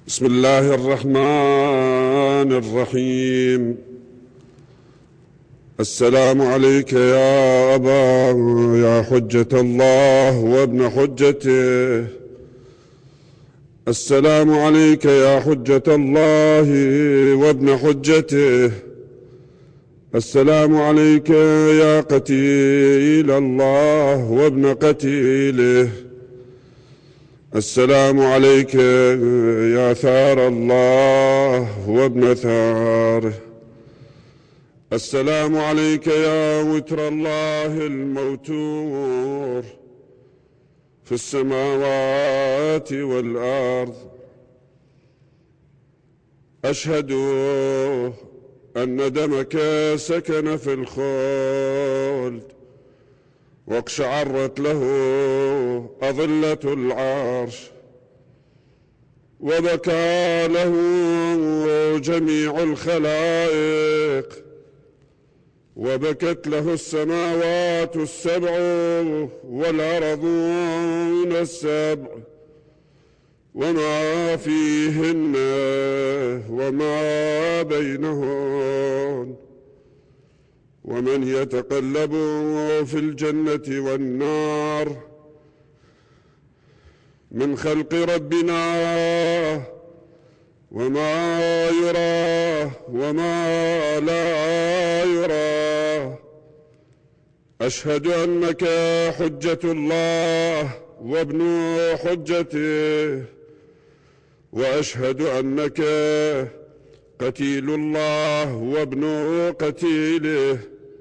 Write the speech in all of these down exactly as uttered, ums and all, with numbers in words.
بسم الله الرحمن الرحيم. السلام عليك يا أبا يا حجة الله وابن حجته. السلام عليك يا حجة الله وابن حجته. السلام عليك يا قتيل الله وابن قتيله. السلام عليك يا ثار الله وابن ثاره. السلام عليك يا وتر الله الموتور في السماوات والأرض. أشهد أن دمك سكن في الخلد واقشعرت له أظلة العرش وبكى له جميع الخلائق وبكت له السماوات السبع والأرضون السبع وما فيهن وما بينهن ومن يتقلب في الجنة والنار من خلق ربنا وما يرى وما لا يرى. أشهد أنك حجة الله وابن حجته، وأشهد أنك قتيل الله وابن قتيله،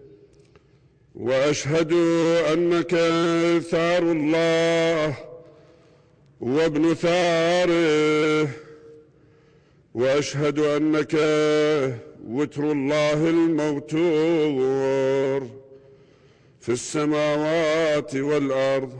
وأشهد أنك ثار الله وابن ثاره، وأشهد أنك وتر الله الموتور في السماوات والأرض،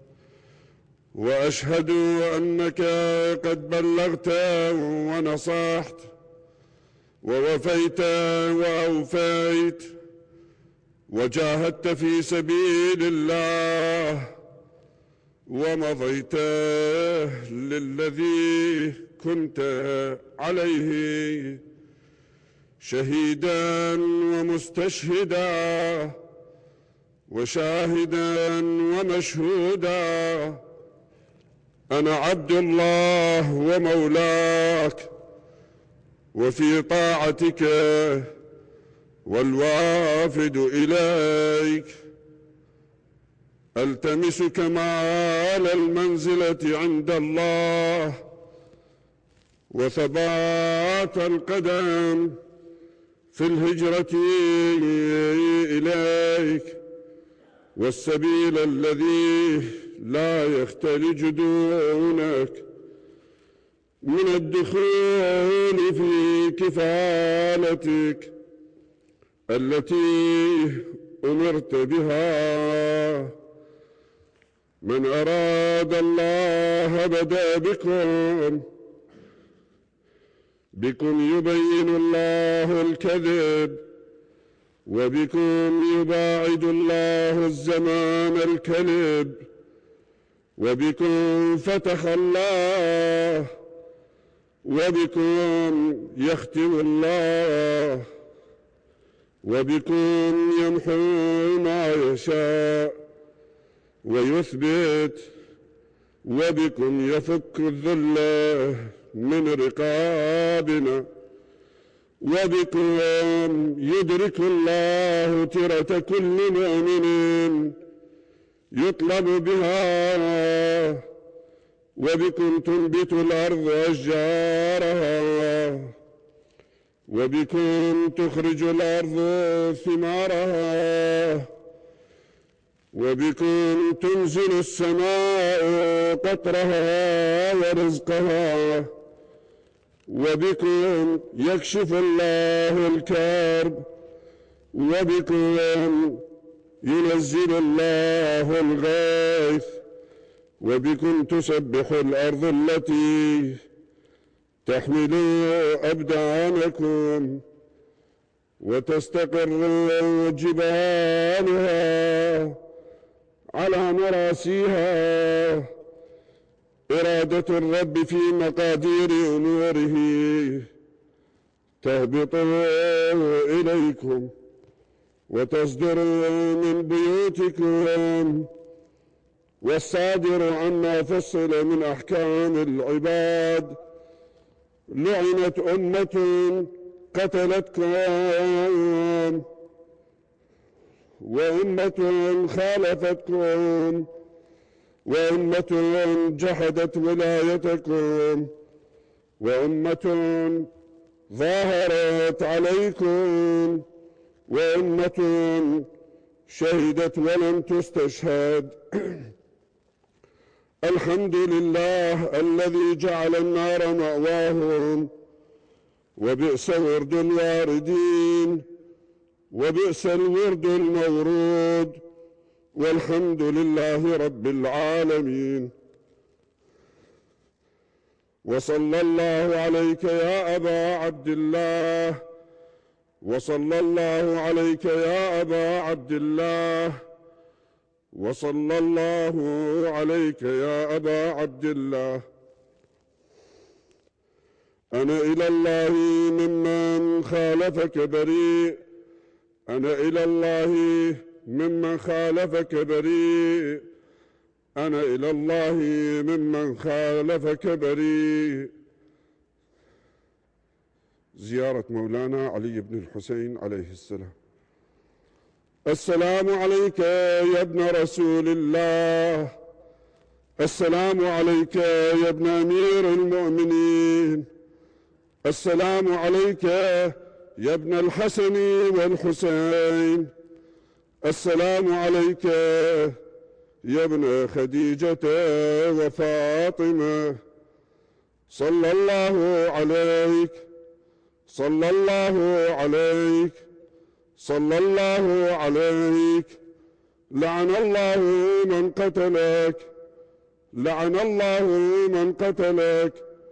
وأشهد أنك قد بلغت ونصحت ووفيت وأوفيت وجاهدت في سبيل الله ومضيت للذي كنت عليه شهيدا ومستشهدا وشاهدا ومشهودا. أنا عبد الله ومولاك وفي طاعتك والوافد إليك. ألتمس كمال المنزلة عند الله وثبات القدم في الهجرة إليك والسبيل الذي لا يختلج دونك من الدخول في كفالتك التي أمرت بها. من أراد الله بدأ بكم بكم يبين الله الكذب وبكم يباعد الله الزمان الكلب وبكم فتح الله وبكم يختم الله وبكم يمحو ما يشاء ويثبت وبكم يفك الذل من رقابنا وبكم يدرك الله ترة كل مؤمن يطلب بها وبكم تنبت الأرض أشجارها وبكم تخرج الأرض ثمارها وبكم تنزل السماء قطرها ورزقها وبكم يكشف الله الكرب وبكم ينزل الله الغيث وبكم تسبح الأرض التي تحمل أبدانكم وتستقر جبالها على مراسيها إرادة الرب في مقادير أموره تهبط إليكم وتصدر من بيوتكم، والصادر عما فصل من أحكام العباد. لعنت أمة قتلتكم، وأمة خالفتكم، وأمة جحدت ولايتكم، وأمة ظاهرت عليكم، وأمة شهدت ولم تستشهد. الحمد لله الذي جعل النار مأواهم، وبئس ورد الواردين، وبئس الورد المورود، والحمد لله رب العالمين. وصلى الله عليك يا أبا عبد الله، وصلى الله عليك يا أبا عبد الله، وصلى الله عليك يا أبا عبد الله. أنا إلى الله ممن خالفك بريء، أنا إلى الله ممن خالفك بريء، أنا إلى الله ممن خالفك بريء. زيارة مولانا علي بن الحسين عليه السلام. السلام عليك يا ابن رسول الله، السلام عليك يا ابن أمير المؤمنين، السلام عليك يا ابن الحسن والحسين، السلام عليك يا ابن خديجة وفاطمة. صلى الله عليك، صلى الله عليك، صلى الله عليك. لعن الله من قتلك، لعن الله من قتلك،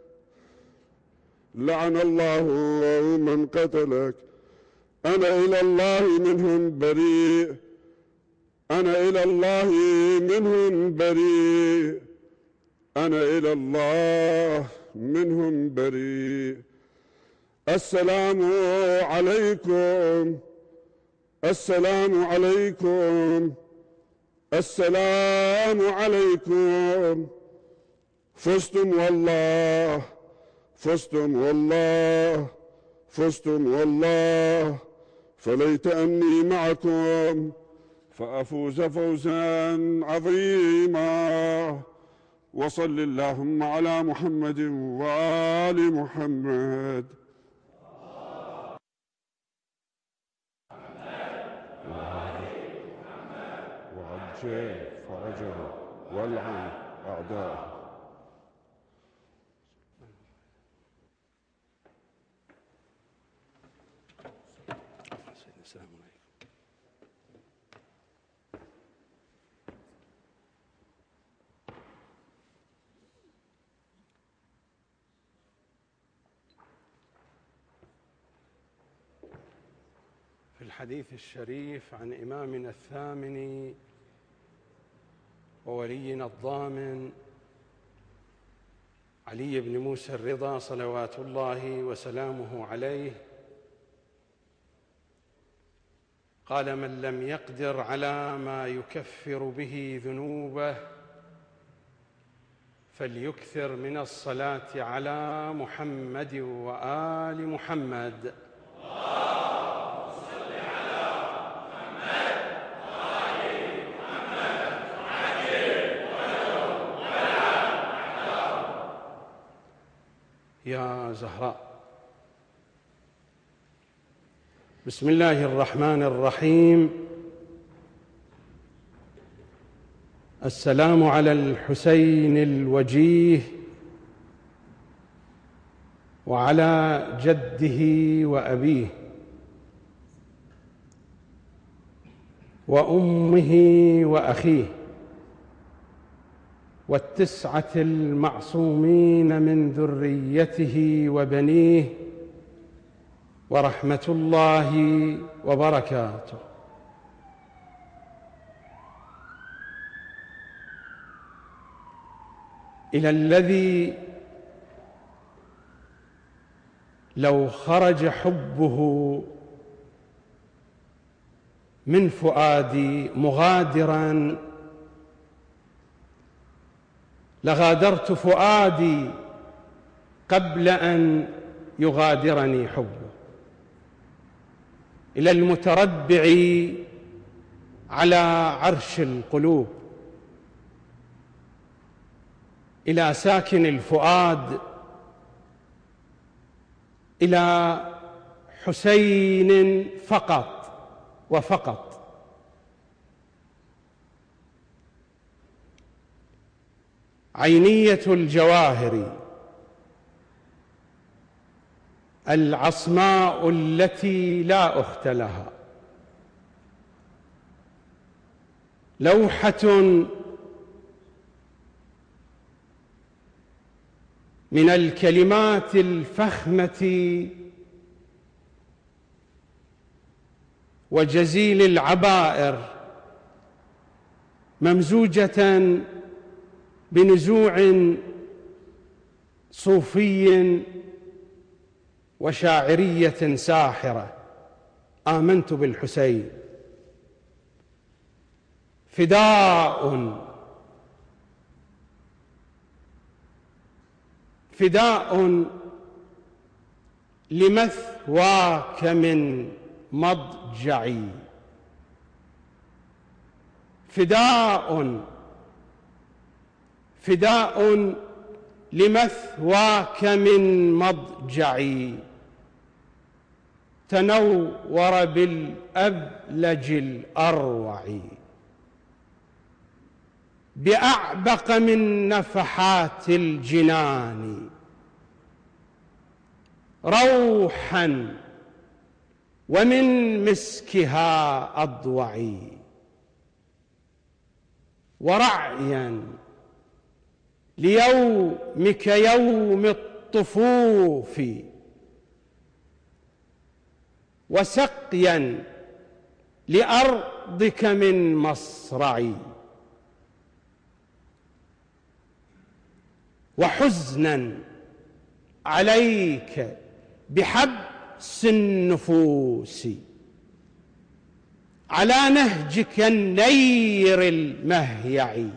لعن الله من قتلك. أنا إلى الله منهم بريء، أنا إلى الله منهم بريء، أنا إلى الله منهم بريء. السلام عليكم، السلام عليكم، السلام عليكم. فزتم والله، فزتم والله، فزتم والله. فليت أني معكم فأفوز فوزا عظيما. وصل اللهم على محمد وآل محمد. وعجل فرجه والعن أعداءه. السلام عليكم. في الحديث الشريف عن إمامنا الثامن وولينا الضامن علي بن موسى الرضا صلوات الله وسلامه عليه قال: من لم يقدر على ما يكفر به ذنوبه فليكثر من الصلاة على محمد وآل محمد. اللهم صل على محمد وآل محمد وعجل ولو ولا محتار. يا زهراء. بسم الله الرحمن الرحيم. السلام على الحسين الوجيه وعلى جده وأبيه وأمه وأخيه والتسعة المعصومين من ذريته وبنيه، ورحمة الله وبركاته. إلى الذي لو خرج حبه من فؤادي مغادرا لغادرت فؤادي قبل أن يغادرني حبه. إلى المتربع على عرش القلوب، إلى ساكن الفؤاد، إلى حسين فقط وفقط. عينية الجواهر العصماء التي لا أخت لها، لوحة من الكلمات الفخمة وجزيل العبائر، ممزوجة بنزوع صوفي وشاعرية ساحرة. آمنت بالحسين، فداء فداء لمثواك من مضجعي، فداء فداء لمثواك من مضجعي، تنور بالأبلج الأروع، بأعبق من نفحات الجنان، روحا ومن مسكها أضوعي، ورعيا ليومك يوم الطفوف، وسقيا لأرضك من مصرعي، وحزنا عليك بحبس النفوس، على نهجك النير المهيع،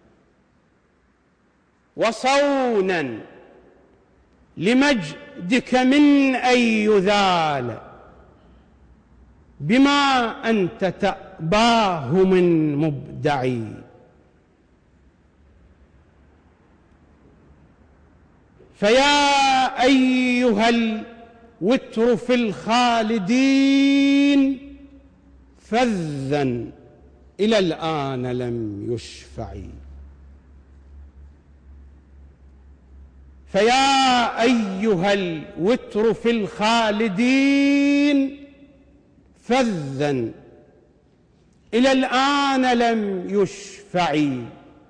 وصونا لمجدك من أن يذال بما أنت تأباه من مبدعي. فيا أيها الوتر في الخالدين، فذا إلى الآن لم يشفعي. فيا أيها الوتر في الخالدين، فذا إلى الآن لم يشفعي.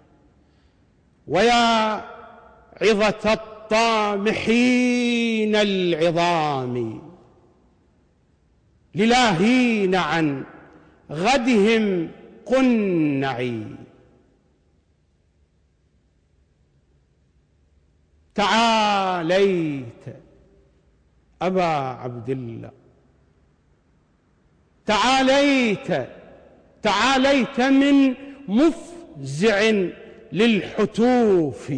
ويا عظة الطامحين العظام، للاهين عن غدهم قنعي. تعاليت أبا عبد الله، تعاليت تعاليت من مفزع للحتوف،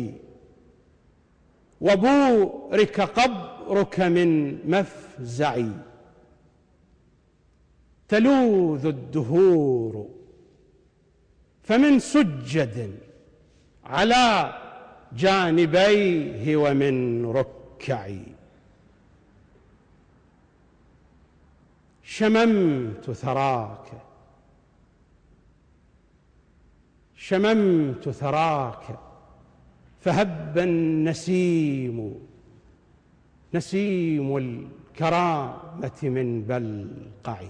وبورك قبرك من مفزعي. تلوذ الدهور فمن سجد على جانبيه ومن ركعي. شممت ثراك شممت ثراك فهب النسيم، نسيم الكرامة من بلقعي.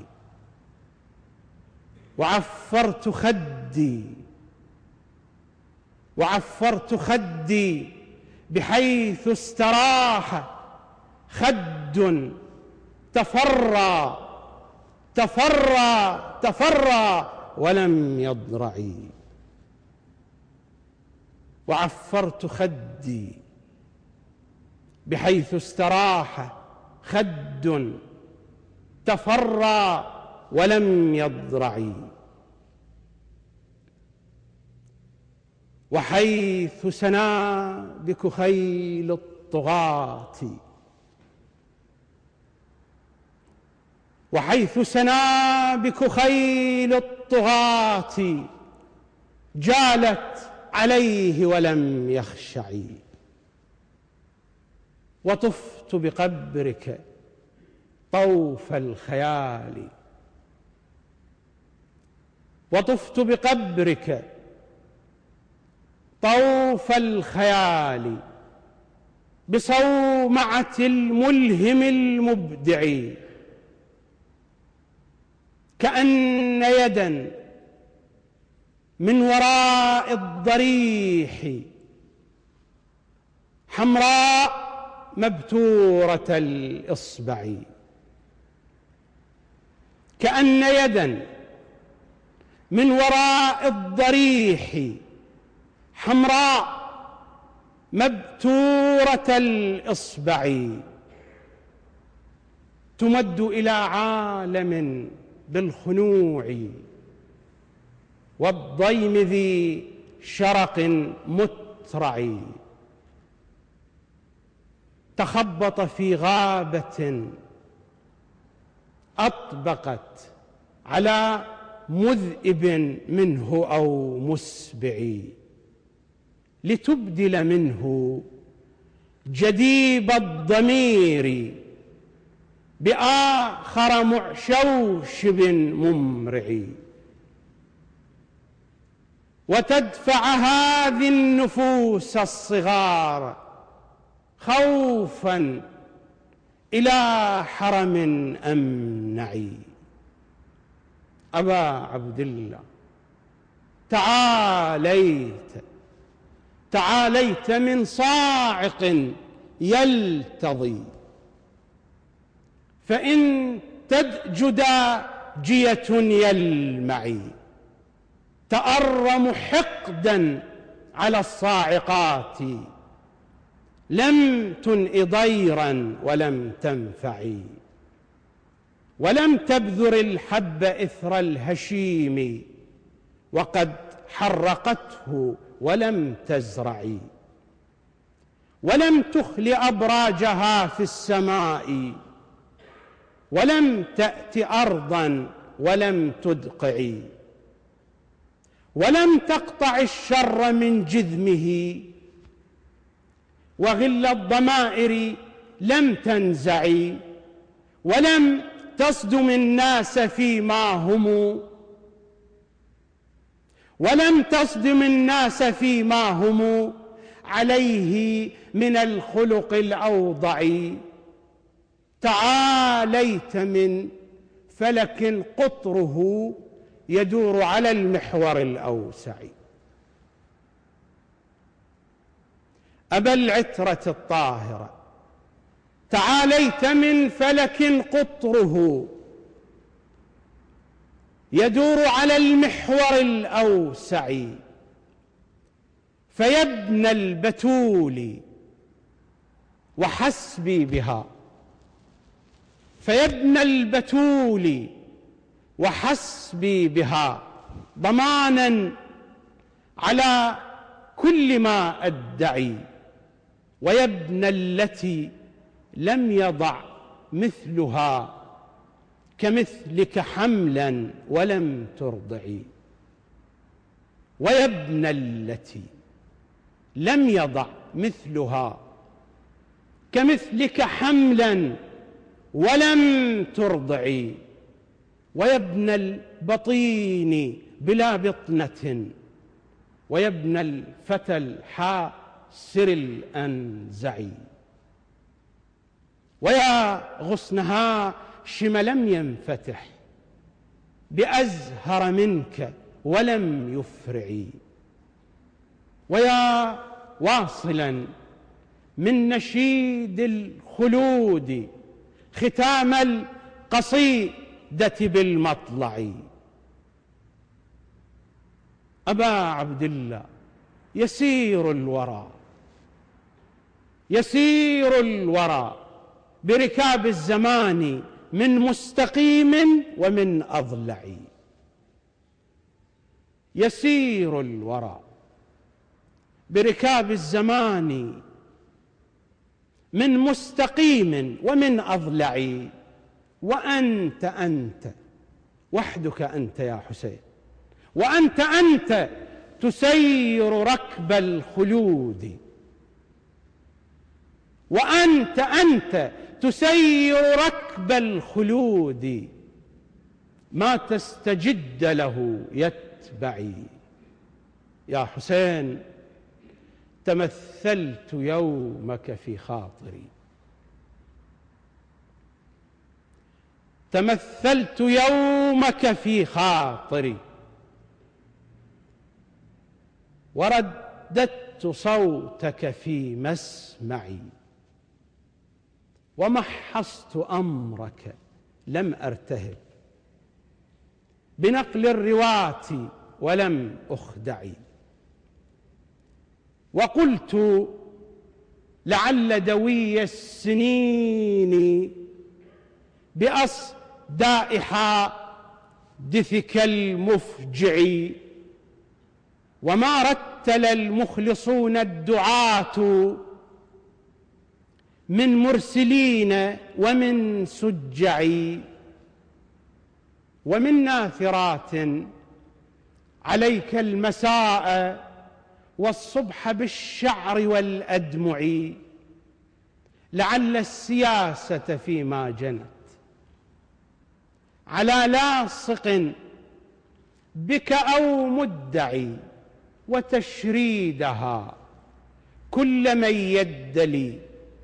وعفرت خدي وعفرت خدي بحيث استراح خد تفرى تفرى تفرى ولم يضرعي. وعفرت خدي بحيث استراح خد تفرى ولم يضرع، وحيث سنابك خيل الطغاة وحيث سنابك خيل الطغاة جالت عليه ولم يخشعي، وطفت بقبرك طوف الخيال وطفت بقبرك طوف الخيال بصومعة الملهم المبدع، كأن يدا من وراء الضريح حمراء مبتورة الإصبع، كأن يدا من وراء الضريح حمراء مبتورة الإصبع تمد إلى عالم بالخنوع والضيم ذي شرق مترع، تخبط في غابة أطبقت على مذئب منه أو مسبع، لتبدل منه جديب الضمير بآخر معشوشب ممرع، وتدفع هذه النفوس الصغار خوفا إلى حرم أمنع. أبا عبد الله، تعاليت تعاليت من صاعق يلتضي، فإن تدج داجية يلمعي، تأرم حقدا على الصاعقات، لم تنئ ضيرا ولم تنفعي، ولم تبذر الحب إثر الهشيم، وقد حرقته ولم تزرعي، ولم تخل أبراجها في السماء، ولم تأت أرضا ولم تدقعي، ولم تقطع الشر من جذمه، وغل الضمائر لم تنزعي، ولم تصدم الناس فيما هم ولم تصدم الناس فيما هم عليه من الخلق الأوضع، تعاليت من فلك قطره يدور على المحور الأوسع. أبا العترة الطاهرة، تعاليت من فلك قطره يدور على المحور الأوسع، فيا ابن البتول وحسبي بها فيا ابن البتول وحسبي بها ضمانا على كل ما أدعي، ويا ابن التي لم يضع مثلها كمثلك حملا ولم ترضعي، ويا ابن التي لم يضع مثلها كمثلك حملا ولم ترضعي، ويا ابن البطين بلا بطنة، ويا ابن الفتى الحاسر الأنزعي، ويا غصنها شم لم ينفتح بأزهر منك ولم يفرعي، ويا واصلا من نشيد الخلود ختام القصيدة بالمطلع. أبا عبد الله، يسير الورى يسير الورى بركاب الزمان من مستقيم ومن أضلع. يسير الورى بركاب الزمان من مستقيم ومن أضلع. وأنت أنت وحدك أنت يا حسين، وأنت أنت تسير ركب الخلود، وأنت أنت تسير ركب الخلود، ما تستجد له يتبعي. يا حسين تمثلت يومك في خاطري، تمثلت يومك في خاطري، ورددت صوتك في مسمعي، ومحصت أمرك لم أرتهب بنقل الرواة ولم أخدعي. وقلت لعل دوي السنين بأصداء حادثك المفجع، وما رتل المخلصون الدعاة من مرسلين ومن سجع، ومن ناثرات عليك المساء والصبح بالشعر والأدمع، لعل السياسة فيما جنت على لاصق بك أو مدعي، وتشريدها كل من يدلي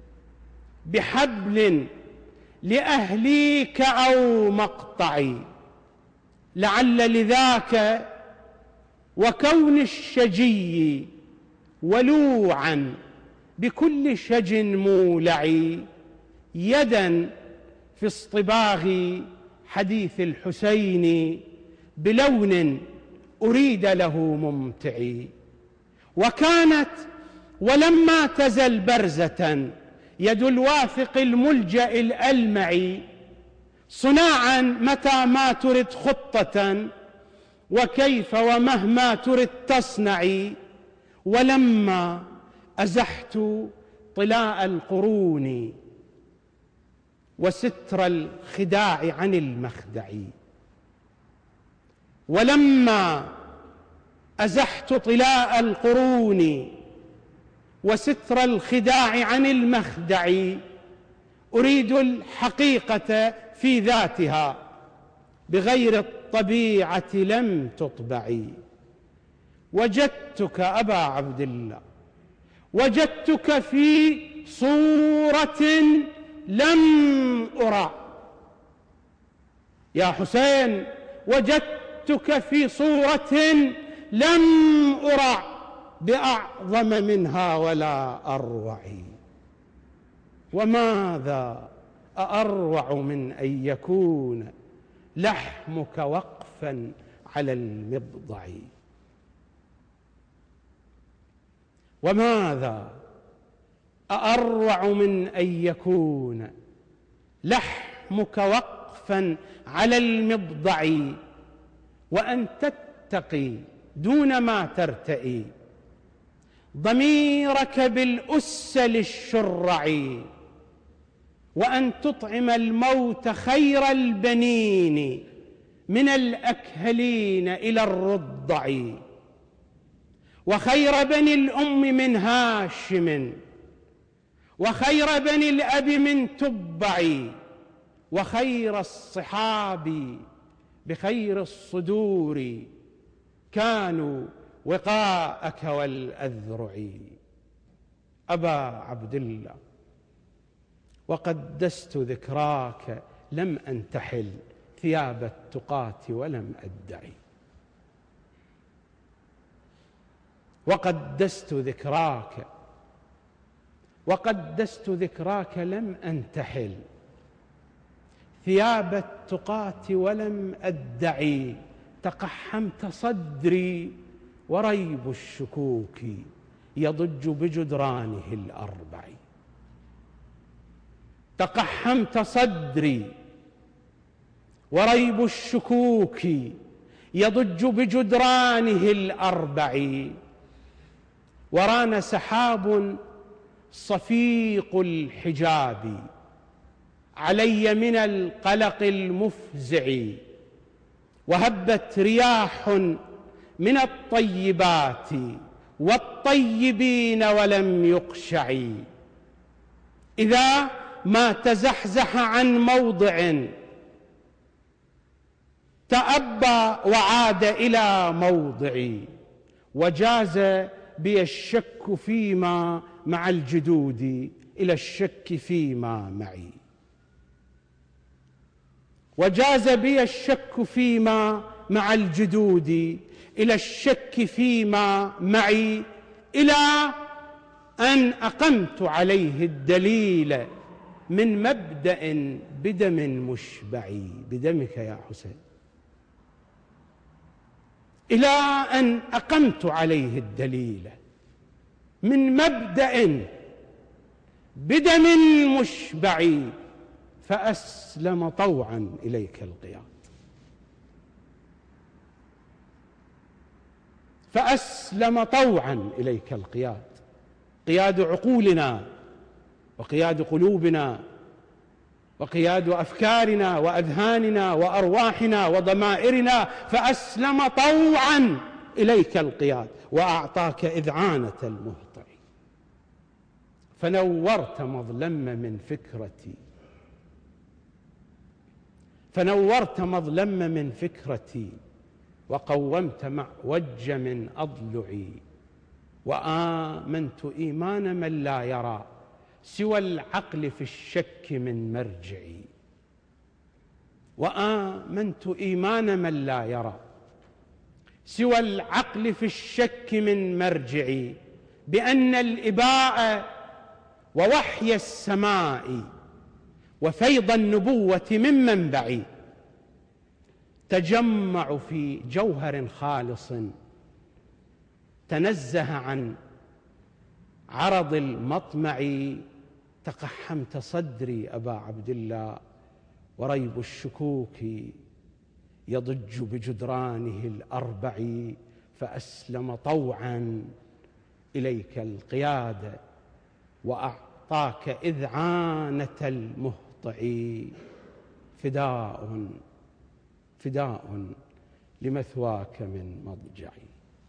بحبل لأهليك أو مقطعي، لعل لذاك وكون الشجي ولوعا بكل شج مولع، يدا في اصطباغ حديث الحسين بلون أريد له ممتعي. وكانت ولما تزل برزة يد الواثق الملجأ الألمع، صناعا متى ما ترد خطة وكيف ومهما ترد تصنعي. ولما أزحت طلاء القرون وستر الخداع عن المخدع، ولما أزحت طلاء القرون وستر الخداع عن المخدع، أريد الحقيقة في ذاتها بغير الطبيعة لم تطبعي. وجدتك أبا عبد الله، وجدتك في صورة لم أرى. يا حسين وجدتك في صورة لم أرى بأعظم منها ولا أروع. وماذا أروع من أن يكون لحمك وقفا على المبضع؟ وماذا أروع من أن يكون لحمك وقفا على المبضع، وأن تتقي دون ما ترتئي ضميرك بالأس للشرع، وأن تطعم الموت خير البنين من الأكهلين إلى الرضع، وخير بني الأم من هاشم، وخير بني الأب من تبع، وخير الصحاب بخير الصدور كانوا وقاءك والأذرع. أبا عبد الله وقدست ذكراك لم أنتحل ثياب التقاة ولم أدعي. وقدست ذكراك وقدست ذكراك لم أنتحل ثياب التقاة ولم أدعي. تقحمت صدري وريب الشكوك يضج بجدرانه الأربع. تقحمت صدري وريب الشكوك يضج بجدرانه الأربع، وران سحاب صفيق الحجاب علي من القلق المفزع، وهبت رياح من الطيبات والطيبين ولم يقشع. إذا ما تزحزح عن موضع تأبى وعاد إلى موضعي، وجاز بي الشك فيما مع الجدود إلى الشك فيما معي. وجاز بي الشك فيما مع الجدود إلى الشك فيما معي، إلى أن أقمت عليه الدليل من مبدأ بدم مشبع. بدمك يا حسين. إلى أن أقمت عليه الدليل من مبدأ بدم مشبع، فأسلم طوعا إليك القياد. فأسلم طوعا إليك القياد، قياد عقولنا وقياد قلوبنا وقياد أفكارنا وأذهاننا وأرواحنا وضمائرنا. فأسلم طوعا إليك القياد وأعطاك إذعانة المهطع. فنورت مظلم من فكرتي فنورت مظلم من فكرتي وقومت معوج من أضلعي، وآمنت إيمان من لا يرى سوى العقل في الشك من مرجعي. وآمنت إيمان من لا يرى سوى العقل في الشك من مرجعي، بأن الإباء ووحي السماء وفيض النبوة من منبعي تجمع في جوهر خالص تنزه عن عرض المطمع. تقحمت صدري أبا عبد الله وريب الشكوك يضج بجدرانه الأربع، فأسلم طوعا إليك القيادة وأعطاك إذعانة المهطع. فداء فداء لمثواك من مضجعي.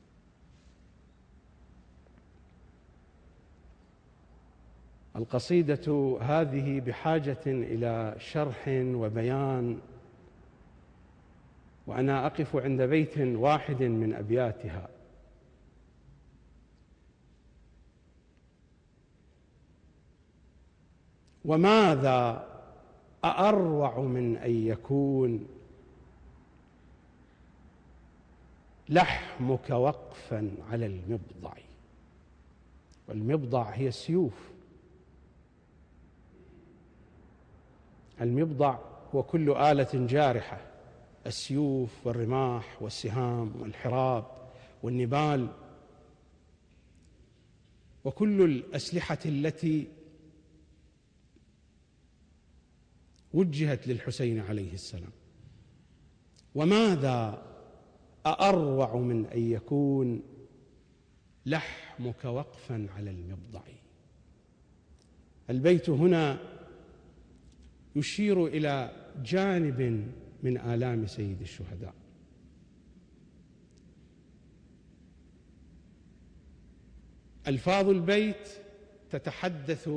القصيدة هذه بحاجة إلى شرح وبيان، وأنا أقف عند بيت واحد من أبياتها: وماذا أأروع من أن يكون لحمك وقفا على المبضع. والمبضع هي السيوف. المبضع هو كل آلة جارحة: السيوف والرماح والسهام والحراب والنبال وكل الأسلحة التي وجهت للحسين عليه السلام. وماذا أأروع من أن يكون لحمك وقفا على المبضع. البيت هنا يشير إلى جانب من آلام سيد الشهداء. ألفاظ البيت تتحدث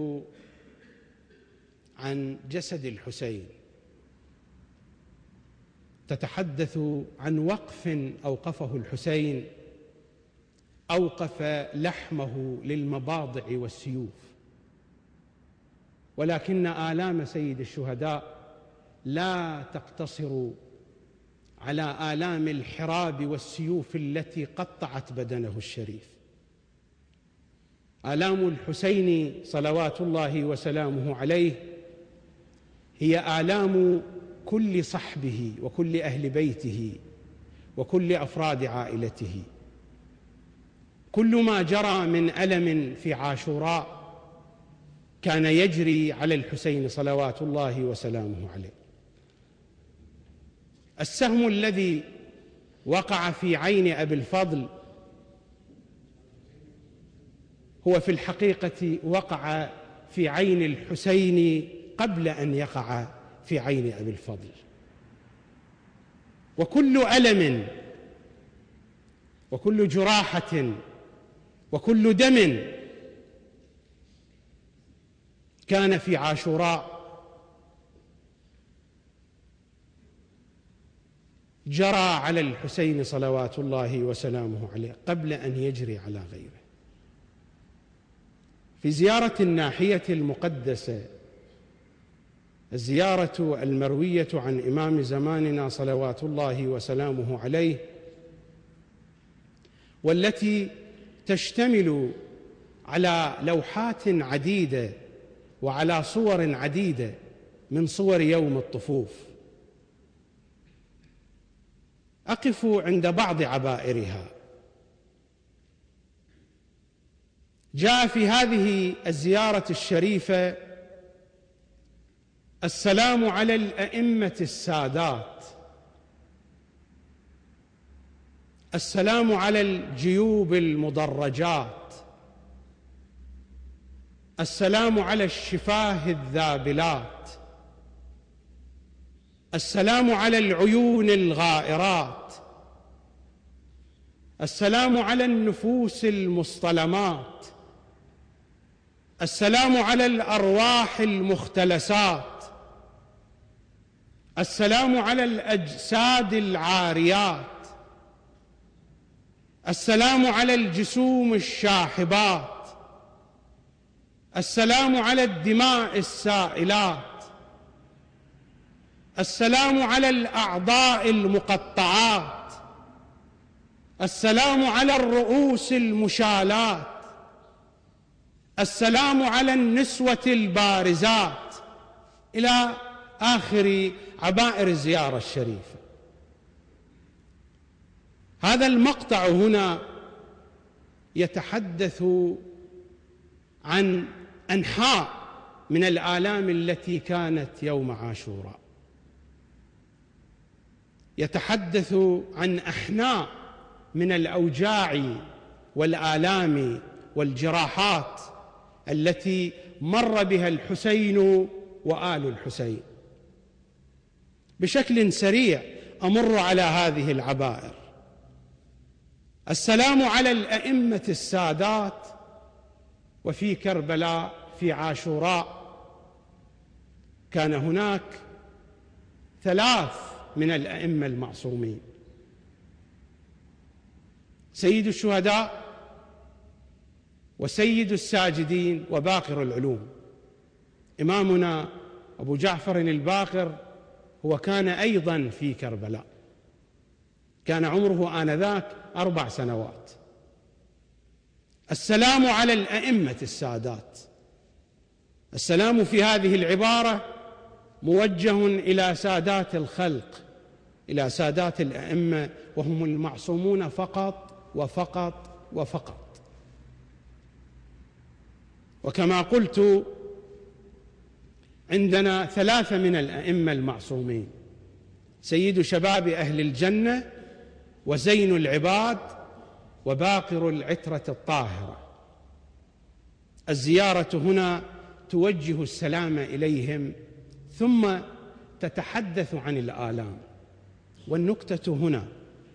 عن جسد الحسين، تتحدث عن وقف أوقفه الحسين، أوقف لحمه للمباضع والسيوف. ولكن آلام سيد الشهداء لا تقتصر على آلام الحراب والسيوف التي قطعت بدنه الشريف. آلام الحسين صلوات الله وسلامه عليه هي آلام كل صحبه وكل أهل بيته وكل أفراد عائلته. كل ما جرى من ألم في عاشوراء كان يجري على الحسين صلوات الله وسلامه عليه. السهم الذي وقع في عين أبي الفضل هو في الحقيقة وقع في عين الحسين قبل أن يقع في عين أبي الفضل. وكل ألم وكل جراحة وكل دم كان في عاشوراء جرى على الحسين صلوات الله وسلامه عليه قبل أن يجري على غيره. في زيارة الناحية المقدسة، الزيارة المروية عن إمام زماننا صلوات الله وسلامه عليه، والتي تشتمل على لوحات عديدة وعلى صور عديدة من صور يوم الطفوف، أقف عند بعض عبائرها. جاء في هذه الزيارة الشريفة: السلام على الأئمة السادات، السلام على الجيوب المدرجات، السلام على الشفاه الذابلات، السلام على العيون الغائرات، السلام على النفوس المصطلمات، السلام على الأرواح المختلسات، السلام على الأجساد العاريات، السلام على الجسوم الشاحبات، السلام على الدماء السائلات، السلام على الأعضاء المقطعات، السلام على الرؤوس المشالات، السلام على النسوة البارزات، إلى آخر عبائر الزيارة الشريفة. هذا المقطع هنا يتحدث عن أنحاء من الآلام التي كانت يوم عاشوراء، يتحدث عن أحناء من الأوجاع والآلام والجراحات التي مر بها الحسين وآل الحسين. بشكل سريع أمر على هذه العبائر. السلام على الأئمة السادات. وفي كربلاء في عاشوراء كان هناك ثلاث من الأئمة المعصومين: سيد الشهداء وسيد الساجدين وباقر العلوم. إمامنا أبو جعفر الباقر هو كان أيضا في كربلاء، كان عمره آنذاك أربع سنوات. السلام على الأئمة السادات. السلام في هذه العبارة موجه إلى سادات الخلق، إلى سادات الأئمة، وهم المعصومون فقط وفقط وفقط. وكما قلت عندنا ثلاثة من الأئمة المعصومين: سيد شباب أهل الجنة، وزين العباد، وباقر العترة الطاهرة. الزيارة هنا توجه السلام إليهم ثم تتحدث عن الآلام. والنكتة هنا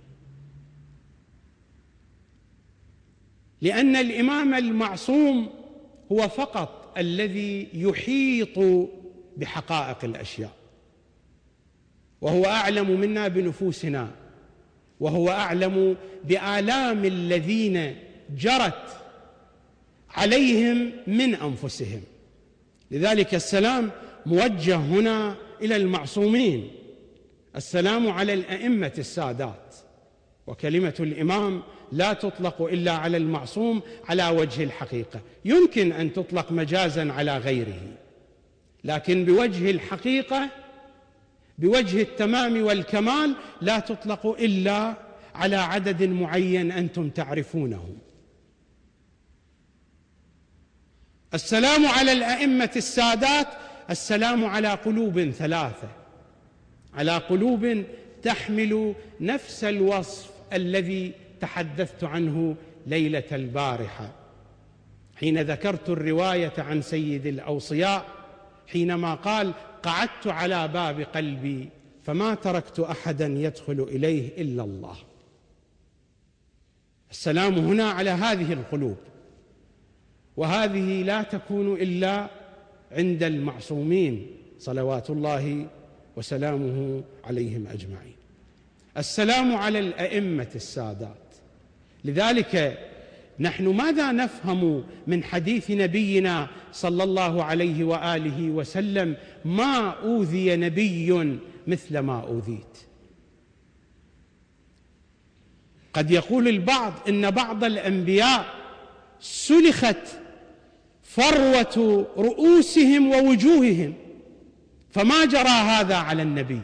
لأن الإمام المعصوم هو فقط الذي يحيط بحقائق الأشياء، وهو أعلم منا بنفوسنا، وهو أعلم بآلام الذين جرت عليهم من أنفسهم. لذلك السلام موجه هنا إلى المعصومين. السلام على الأئمة السادات. وكلمة الإمام لا تطلق إلا على المعصوم على وجه الحقيقة، يمكن أن تطلق مجازا على غيره، لكن بوجه الحقيقة، بوجه التمام والكمال، لا تطلق إلا على عدد معين أنتم تعرفونه. السلام على الأئمة السادات، السلام على قلوب ثلاثة، على قلوب تحمل نفس الوصف الذي تحدثت عنه ليلة البارحة حين ذكرت الرواية عن سيد الأوصياء حينما قال: قعدت على باب قلبي فما تركت أحدا يدخل إليه إلا الله. السلام هنا على هذه القلوب، وهذه لا تكون إلا عند المعصومين صلوات الله وسلامه عليهم أجمعين. السلام على الأئمة السادات. لذلك نحن ماذا نفهم من حديث نبينا صلى الله عليه وآله وسلم: ما أوذي نبي مثل ما أوذيت؟ قد يقول البعض إن بعض الأنبياء سلخت فروة رؤوسهم ووجوههم، فما جرى هذا على النبي،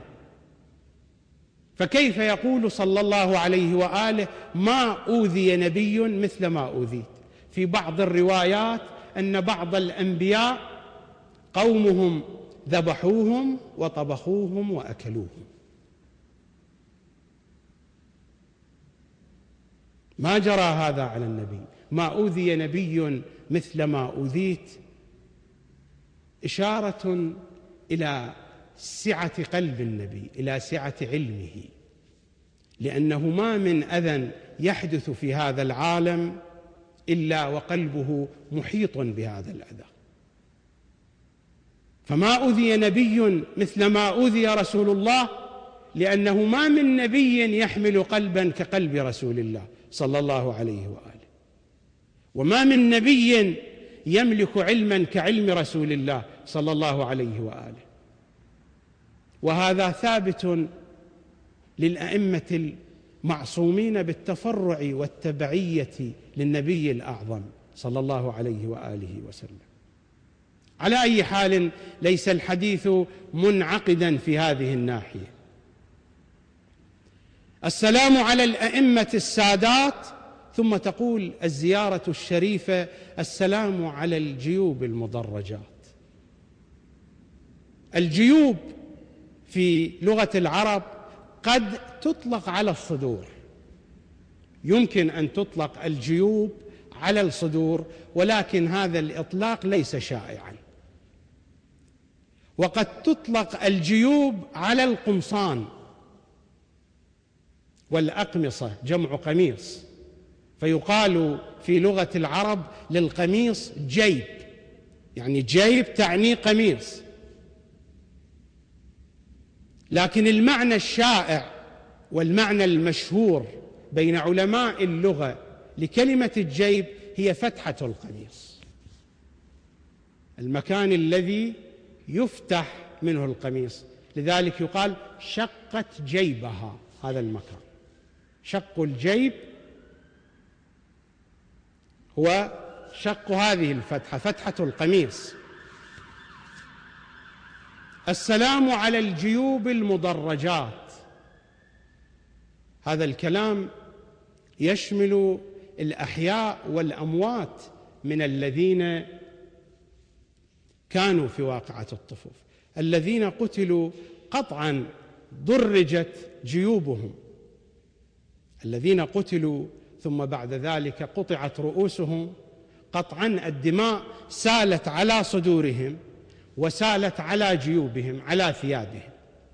فكيف يقول صلى الله عليه وآله: ما أوذي نبي مثل ما أوذيت؟ في بعض الروايات أن بعض الأنبياء قومهم ذبحوهم وطبخوهم وأكلوهم. ما جرى هذا على النبي. ما أوذي نبي مثل ما أوذيت إشارة إلى سعة قلب النبي، إلى سعة علمه، لأنه ما من أذى يحدث في هذا العالم إلا وقلبه محيط بهذا الأذى. فما أوذي نبي مثل ما أوذي رسول الله، لأنه ما من نبي يحمل قلبا كقلب رسول الله صلى الله عليه وآله، وما من نبي يملك علما كعلم رسول الله صلى الله عليه وآله. وهذا ثابت للأئمة المعصومين بالتفرع والتبعية للنبي الأعظم صلى الله عليه وآله وسلم. على أي حال ليس الحديث منعقدا في هذه الناحية. السلام على الأئمة السادات، ثم تقول الزيارة الشريفة: السلام على الجيوب المدرجات. الجيوب في لغة العرب قد تطلق على الصدور، يمكن أن تطلق الجيوب على الصدور، ولكن هذا الإطلاق ليس شائعا. وقد تطلق الجيوب على القمصان والأقمصة، جمع قميص، فيقال في لغة العرب للقميص جيب، يعني جيب تعني قميص. لكن المعنى الشائع والمعنى المشهور بين علماء اللغة لكلمة الجيب هي فتحة القميص، المكان الذي يفتح منه القميص، لذلك يقال شقت جيبها، هذا المكان. شق الجيب هو شق هذه الفتحة، فتحة القميص. السلام على الجيوب المدرجات، هذا الكلام يشمل الأحياء والأموات من الذين كانوا في واقعة الطفوف. الذين قتلوا قطعا درجت جيوبهم، الذين قتلوا ثم بعد ذلك قطعت رؤوسهم قطعا، الدماء سالت على صدورهم وسالت على جيوبهم، على ثيابهم.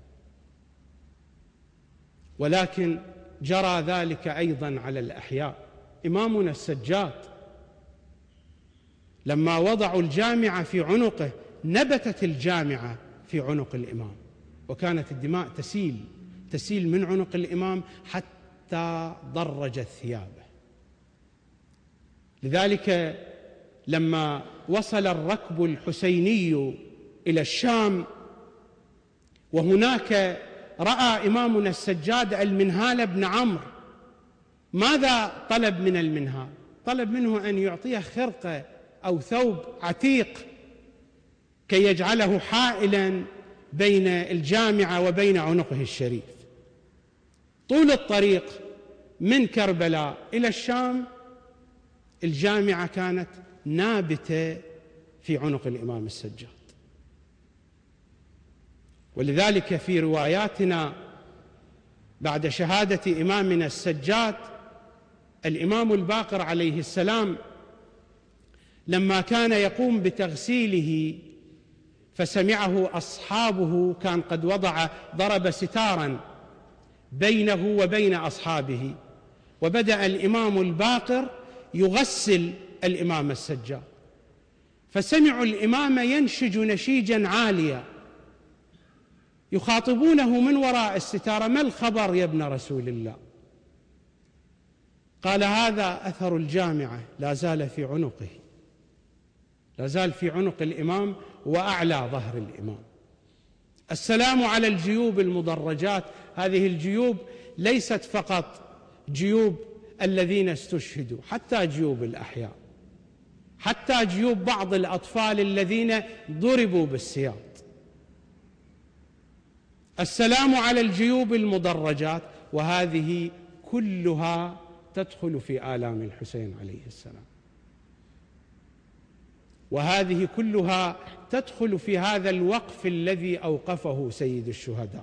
ولكن جرى ذلك أيضا على الأحياء. إمامنا السجاد لما وضعوا الجامعة في عنقه نبتت الجامعة في عنق الإمام، وكانت الدماء تسيل تسيل من عنق الإمام حتى ضرجت ثيابه. لذلك لما وصل الركب الحسيني إلى الشام، وهناك رأى إمامنا السجاد المنهال بن عمرو، ماذا طلب من المنهال؟ طلب منه أن يعطيه خرقة أو ثوب عتيق كي يجعله حائلا بين الجامعة وبين عنقه الشريف. طول الطريق من كربلاء إلى الشام الجامعة كانت نابتة في عنق الإمام السجاد. ولذلك في رواياتنا بعد شهادة إمامنا السجاد، الإمام الباقر عليه السلام لما كان يقوم بتغسيله فسمعه أصحابه، كان قد وضع ضرب ستارا بينه وبين أصحابه، وبدأ الإمام الباقر يغسل الإمام السجاد، فسمعوا الإمام ينشج نشيجا عاليا، يخاطبونه من وراء الستارة: ما الخبر يا ابن رسول الله؟ قال: هذا أثر الجامعة لا زال في عنقه، لا زال في عنق الإمام وأعلى ظهر الإمام. السلام على الجيوب المدرجات. هذه الجيوب ليست فقط جيوب الذين استشهدوا، حتى جيوب الأحياء، حتى جيوب بعض الأطفال الذين ضربوا بالسياط. السلام على الجيوب المدرجات، وهذه كلها تدخل في آلام الحسين عليه السلام، وهذه كلها تدخل في هذا الوقف الذي أوقفه سيد الشهداء.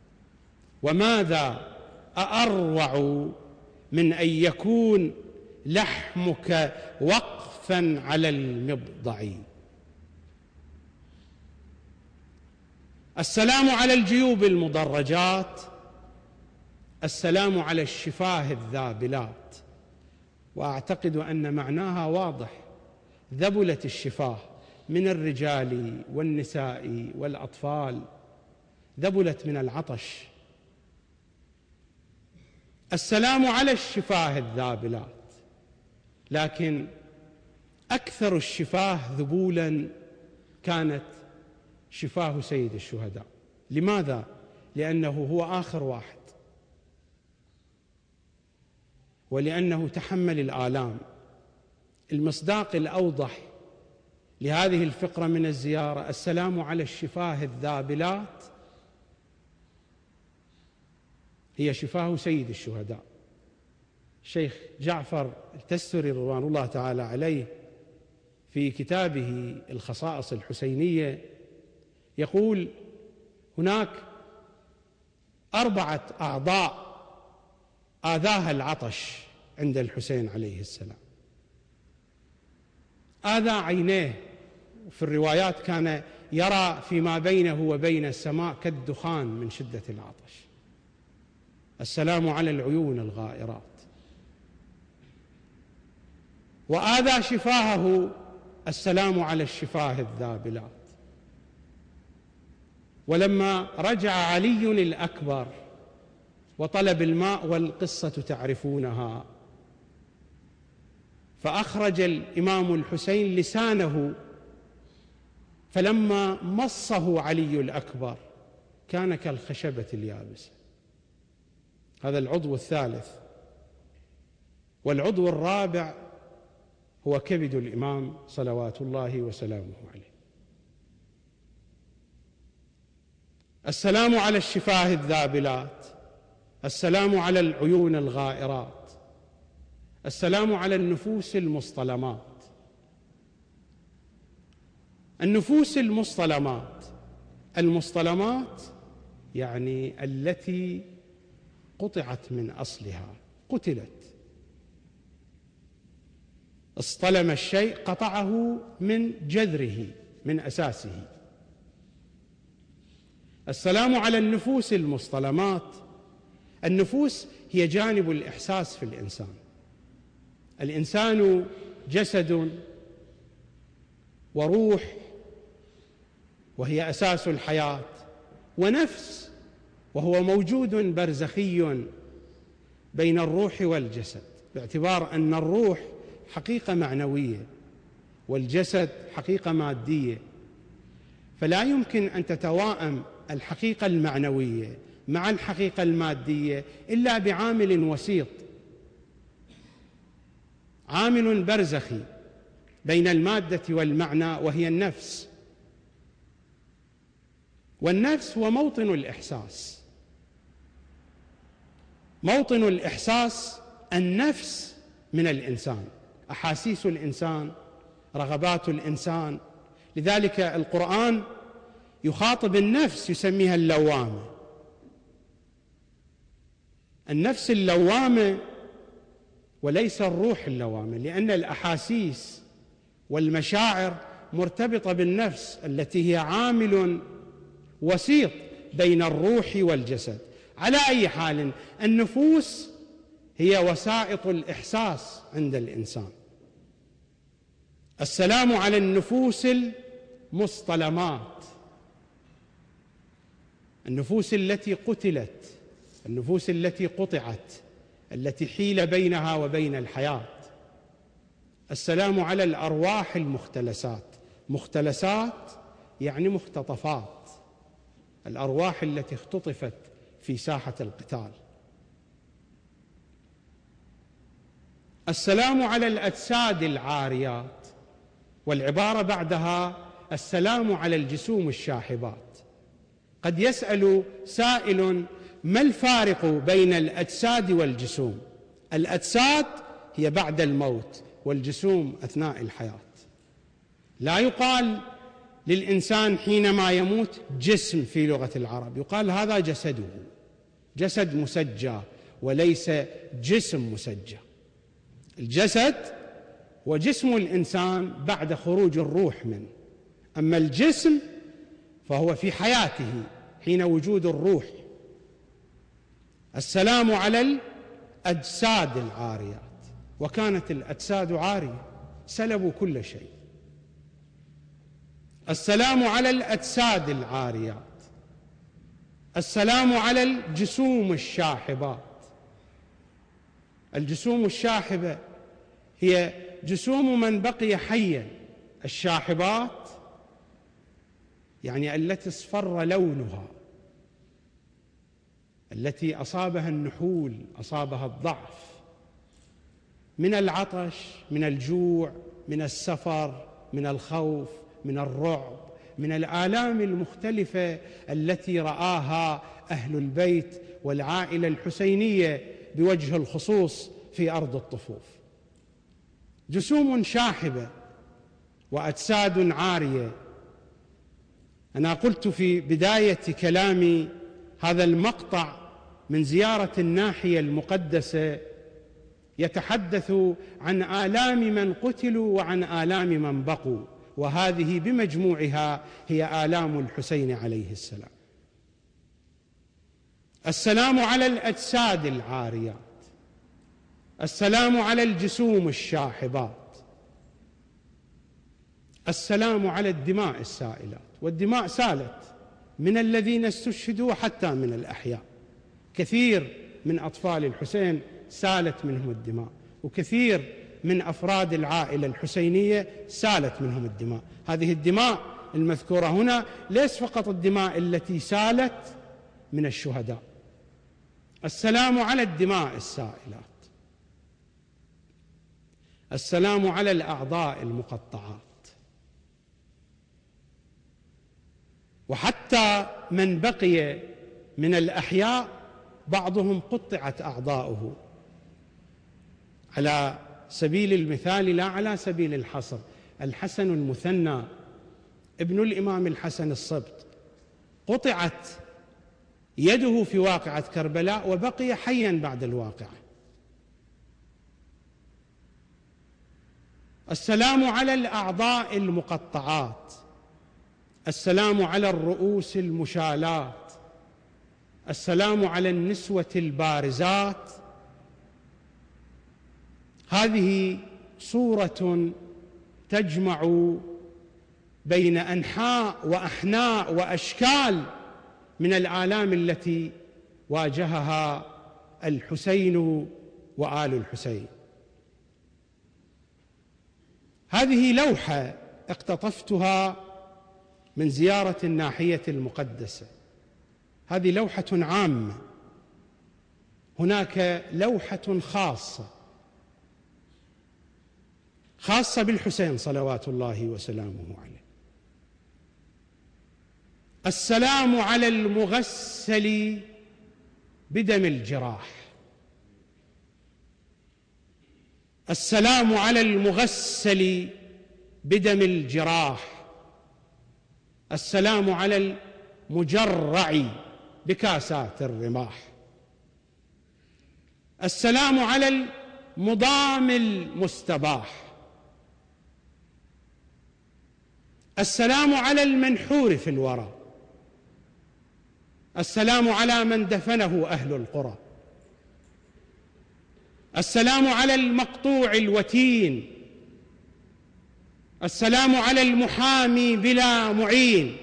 وماذا أروع من أن يكون لحمك وقفا على المبضع. السلام على الجيوب المدرجات، السلام على الشفاه الذابلات. وأعتقد أن معناها واضح: ذبلت الشفاه من الرجال والنساء والأطفال، ذبلت من العطش. السلام على الشفاه الذابلات، لكن أكثر الشفاه ذبولا كانت شفاه سيد الشهداء. لماذا؟ لأنه هو آخر واحد، ولأنه تحمل الآلام. المصداق الأوضح لهذه الفقرة من الزيارة: السلام على الشفاه الذابلات، هي شفاه سيد الشهداء. الشيخ جعفر التستري رضوان الله تعالى عليه في كتابه الخصائص الحسينية يقول: هناك أربعة أعضاء آذاها العطش عند الحسين عليه السلام. آذى عينيه، في الروايات كان يرى فيما بينه وبين السماء كالدخان من شدة العطش. السلام على العيون الغائرات. وآذى شفاهه السلام على الشفاه الذابلات. ولما رجع علي الأكبر وطلب الماء، والقصة تعرفونها، فأخرج الإمام الحسين لسانه، فلما مصه علي الأكبر كان كالخشبة اليابسة. هذا العضو الثالث. والعضو الرابع هو كبد الإمام صلوات الله وسلامه عليه. السلام على الشفاه الذابلات، السلام على العيون الغائرات، السلام على النفوس المصطلمات. النفوس المصطلمات، المصطلمات يعني التي قطعت من أصلها، قتلت. اصطلم الشيء، قطعه من جذره، من أساسه. السلام على النفوس المصطلمات. النفوس هي جانب الإحساس في الإنسان. الإنسان جسد وروح، وهي أساس الحياة، ونفس، وهو موجود برزخي بين الروح والجسد، باعتبار أن الروح حقيقة معنوية والجسد حقيقة مادية، فلا يمكن أن تتواءم الحقيقة المعنوية مع الحقيقة المادية إلا بعامل وسيط، عامل برزخي بين المادة والمعنى، وهي النفس. والنفس هو موطن الإحساس. موطن الإحساس النفس من الإنسان، أحاسيس الإنسان، رغبات الإنسان، لذلك القرآن يخاطب النفس يسميها اللوامة. النفس اللوامة وليس الروح اللوامة، لأن الأحاسيس والمشاعر مرتبطة بالنفس التي هي عامل وسيط بين الروح والجسد. على أي حال، النفوس هي وسائط الإحساس عند الإنسان. السلام على النفوس المصطلمات، النفوس التي قتلت، النفوس التي قطعت، التي حيل بينها وبين الحياة. السلام على الأرواح المختلسات، مختلسات يعني مختطفات، الأرواح التي اختطفت في ساحة القتال. السلام على الأجساد العاريات، والعبارة بعدها السلام على الجسوم الشاحبات. قد يسأل سائل: ما الفارق بين الأجساد والجسوم؟ الأجساد هي بعد الموت، والجسوم أثناء الحياة. لا يقال للإنسان حينما يموت جسم في لغة العرب، يقال هذا جسده، جسد مسجى وليس جسم مسجى. الجسد هو جسم الإنسان بعد خروج الروح منه، أما الجسم فهو في حياته حين وجود الروح. السلام على الأجساد العاريات، وكانت الأجساد عارية، سلبوا كل شيء. السلام على الأجساد العاريات، السلام على الجسوم الشاحبات. الجسوم الشاحبة هي جسوم من بقي حيا، الشاحبات يعني التي اصفر لونها، التي أصابها النحول، أصابها الضعف من العطش، من الجوع، من السفر، من الخوف، من الرعب، من الآلام المختلفة التي رآها أهل البيت والعائلة الحسينية بوجه الخصوص في أرض الطفوف. جسوم شاحبة وأجساد عارية. أنا قلت في بداية كلامي هذا المقطع من زيارة الناحية المقدسة يتحدث عن آلام من قتلوا وعن آلام من بقوا، وهذه بمجموعها هي آلام الحسين عليه السلام. السلام على الأجساد العاريات، السلام على الجسوم الشاحبات، السلام على الدماء السائلات. والدماء سالت من الذين استشهدوا حتى من الأحياء، كثير من أطفال الحسين سالت منهم الدماء، وكثير من أفراد العائلة الحسينية سالت منهم الدماء. هذه الدماء المذكورة هنا ليس فقط الدماء التي سالت من الشهداء. السلام على الدماء السائلات، السلام على الأعضاء المقطعات، وحتى من بقي من الأحياء بعضهم قطعت أعضاؤه، على سبيل المثال لا على سبيل الحصر. الحسن المثنى ابن الإمام الحسن الصبت قطعت يده في واقعة كربلاء وبقي حيا بعد الواقعة. السلام على الأعضاء المقطعات، السلام على الرؤوس المشالات، السلام على النسوة البارزات. هذه صورة تجمع بين أنحاء وأحناء وأشكال من الآلام التي واجهها الحسين وآل الحسين. هذه لوحة اقتطفتها من زيارة الناحية المقدسة، هذه لوحة عامة. هناك لوحة خاصة خاصة بالحسين صلوات الله وسلامه عليه. السلام على المغسل بدم الجراح، السلام على المغسل بدم الجراح، السلام على المجرع بكاسات الرماح، السلام على المضام المستباح، السلام على المنحور في الورى، السلام على من دفنه أهل القرى، السلام على المقطوع الوتين، السلام على المحامي بلا معين،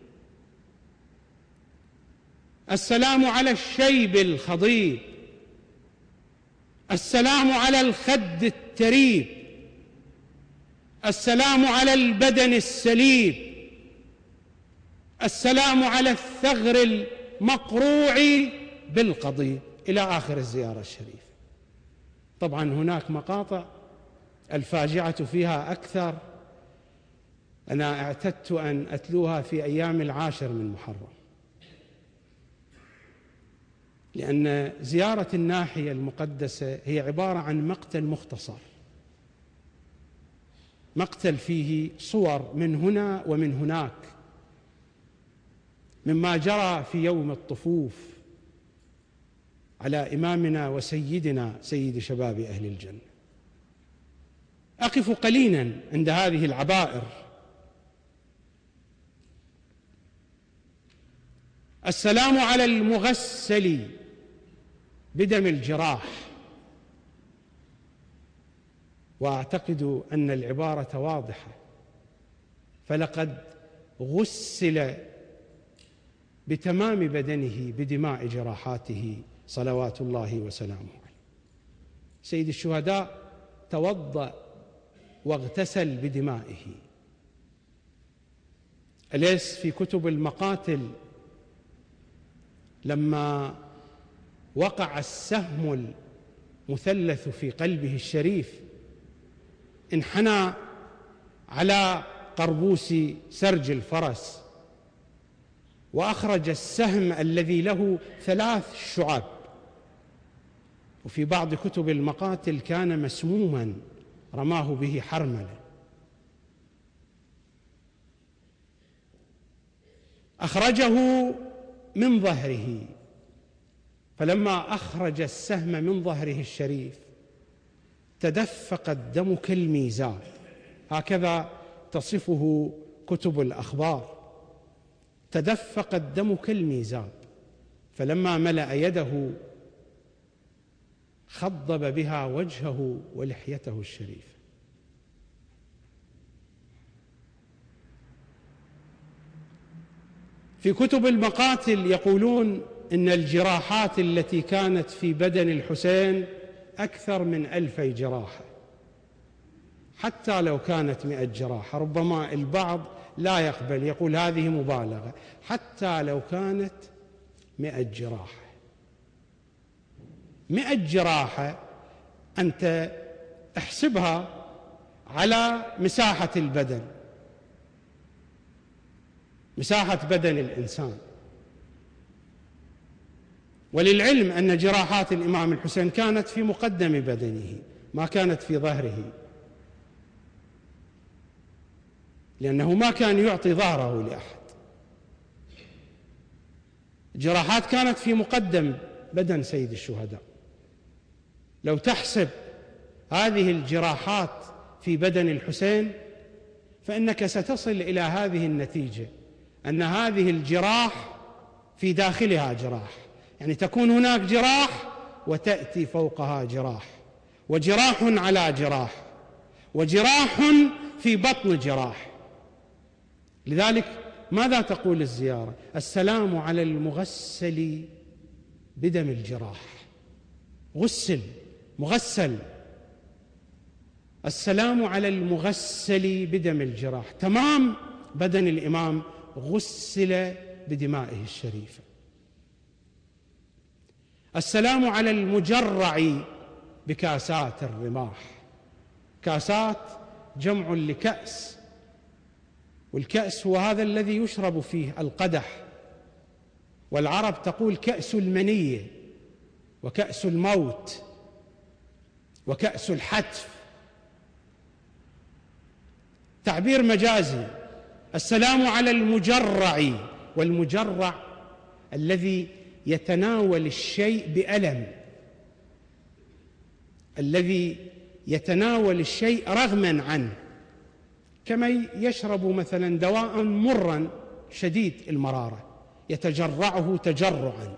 السلام على الشيب الخضيب، السلام على الخد التريب، السلام على البدن السليب، السلام على الثغر المقروع بالقضيب، إلى آخر الزيارة الشريفة. طبعا هناك مقاطع الفاجعة فيها أكثر، أنا اعتدت أن أتلوها في أيام العاشر من محرم، لأن زيارة الناحية المقدسة هي عبارة عن مقتل مختصر، مقتل فيه صور من هنا ومن هناك مما جرى في يوم الطفوف على إمامنا وسيدنا سيد شباب أهل الجنة. أقف قليلا عند هذه العبائر. السلام على المغسل بدم الجراح، وأعتقد أن العبارة واضحة، فلقد غسل بتمام بدنه بدماء جراحاته صلوات الله وسلامه عليه. سيد الشهداء توضأ واغتسل بدمائه. أليس في كتب المقاتل لما وقع السهم المثلث في قلبه الشريف انحنى على قربوس سرج الفرس وأخرج السهم الذي له ثلاث شعاب، وفي بعض كتب المقاتل كان مسموما رماه به حرملة، أخرجه من ظهره، فلما أخرج السهم من ظهره الشريف تدفق الدم كالميزاب، هكذا تصفه كتب الأخبار، تدفق الدم كالميزاب، فلما ملأ يده خضب بها وجهه ولحيته الشريفة. في كتب المقاتل يقولون إن الجراحات التي كانت في بدن الحسين أكثر من ألفي جراحة، حتى لو كانت مئة جراحة، ربما البعض لا يقبل، يقول هذه مبالغة، حتى لو كانت مئة جراحة. مئة جراحة أنت احسبها على مساحة البدن، مساحة بدن الإنسان. وللعلم أن جراحات الإمام الحسين كانت في مقدم بدنه، ما كانت في ظهره، لأنه ما كان يعطي ظهره لأحد. جراحات كانت في مقدم بدن سيد الشهداء. لو تحسب هذه الجراحات في بدن الحسين فإنك ستصل إلى هذه النتيجة، أن هذه الجراح في داخلها جراح، يعني تكون هناك جراح وتأتي فوقها جراح، وجراح على جراح، وجراح في بطن جراح. لذلك ماذا تقول الزيارة؟ السلام على المغسل بدم الجراح، غسل، مغسل، السلام على المغسل بدم الجراح، تمام بدن الإمام غسل بدمائه الشريفة. السلام على المجرع بكاسات الرماح، كاسات جمع لكأس، والكأس هو هذا الذي يشرب فيه القدح، والعرب تقول كأس المنية وكأس الموت وكأس الحتف، تعبير مجازي، السلام على المجرع، والمجرع الذي يتناول الشيء بألم، الذي يتناول الشيء رغما عنه، كما يشرب مثلا دواء مرا شديد المرارة يتجرعه تجرعا،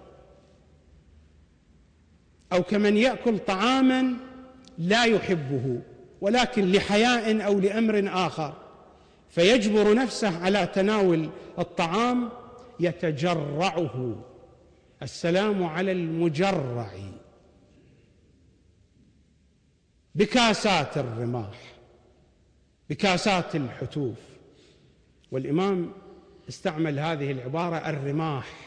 أو كمن يأكل طعاما لا يحبه ولكن لحياء أو لأمر آخر فيجبر نفسه على تناول الطعام يتجرعه. السلام على المجرع بكاسات الرماح، بكاسات الحتوف. والإمام استعمل هذه العبارة الرماح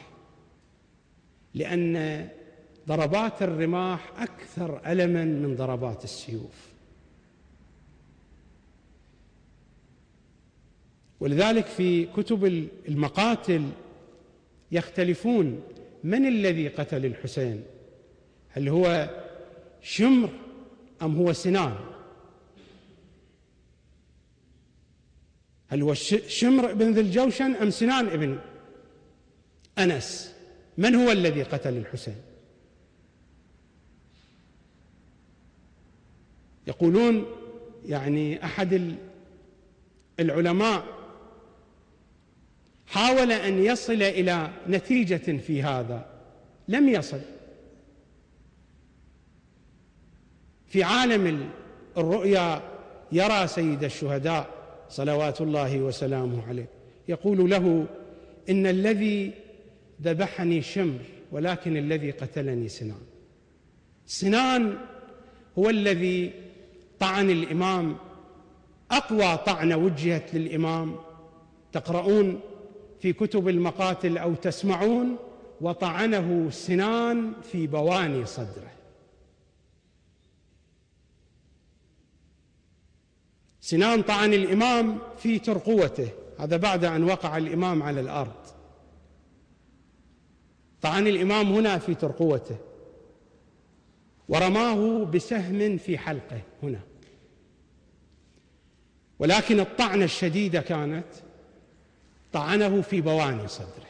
لأن ضربات الرماح أكثر ألماً من ضربات السيوف، ولذلك في كتب المقاتل يختلفون من الذي قتل الحسين، هل هو شمر أم هو سنان؟ هل هو شمر بن ذي الجوشن أم سنان ابن أنس؟ من هو الذي قتل الحسين؟ يقولون يعني أحد العلماء حاول أن يصل إلى نتيجة في هذا لم يصل. في عالم الرؤيا يرى سيد الشهداء صلوات الله وسلامه عليه يقول له: إن الذي ذبحني شمر ولكن الذي قتلني سنان. سنان هو الذي طعن الإمام، أقوى طعنة وجهت للإمام تقرؤون في كتب المقاتل أو تسمعون: وطعنه سنان في بواني صدره. سنان طعن الإمام في ترقوته، هذا بعد أن وقع الإمام على الأرض، طعن الإمام هنا في ترقوته ورماه بسهم في حلقه هنا، ولكن الطعنة الشديدة كانت طعنه في بواني صدره.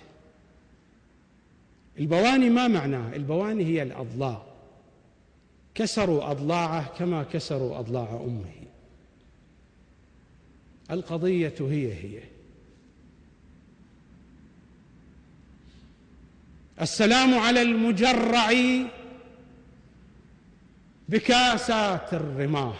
البواني ما معناه؟ البواني هي الأضلاع، كسروا أضلاعه كما كسروا أضلاع أمه. القضية هي هي. السلام على المجرع بكاسات الرماح،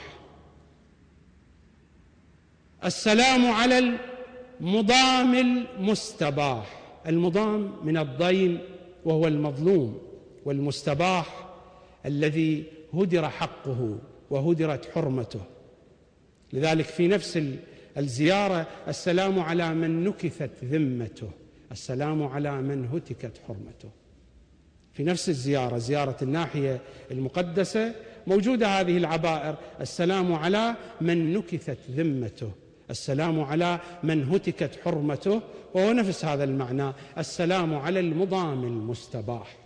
السلام على المضام المستباح. المضام من الضيم وهو المظلوم، والمستباح الذي هدر حقه وهدرت حرمته. لذلك في نفس الزيارة: السلام على من نكثت ذمته، السلام على من هتكت حرمته. في نفس الزيارة، زيارة الناحية المقدسة، موجودة هذه العبائر: السلام على من نكثت ذمته، السلام على من هتكت حرمته، وهو نفس هذا المعنى: السلام على المضام المستباح.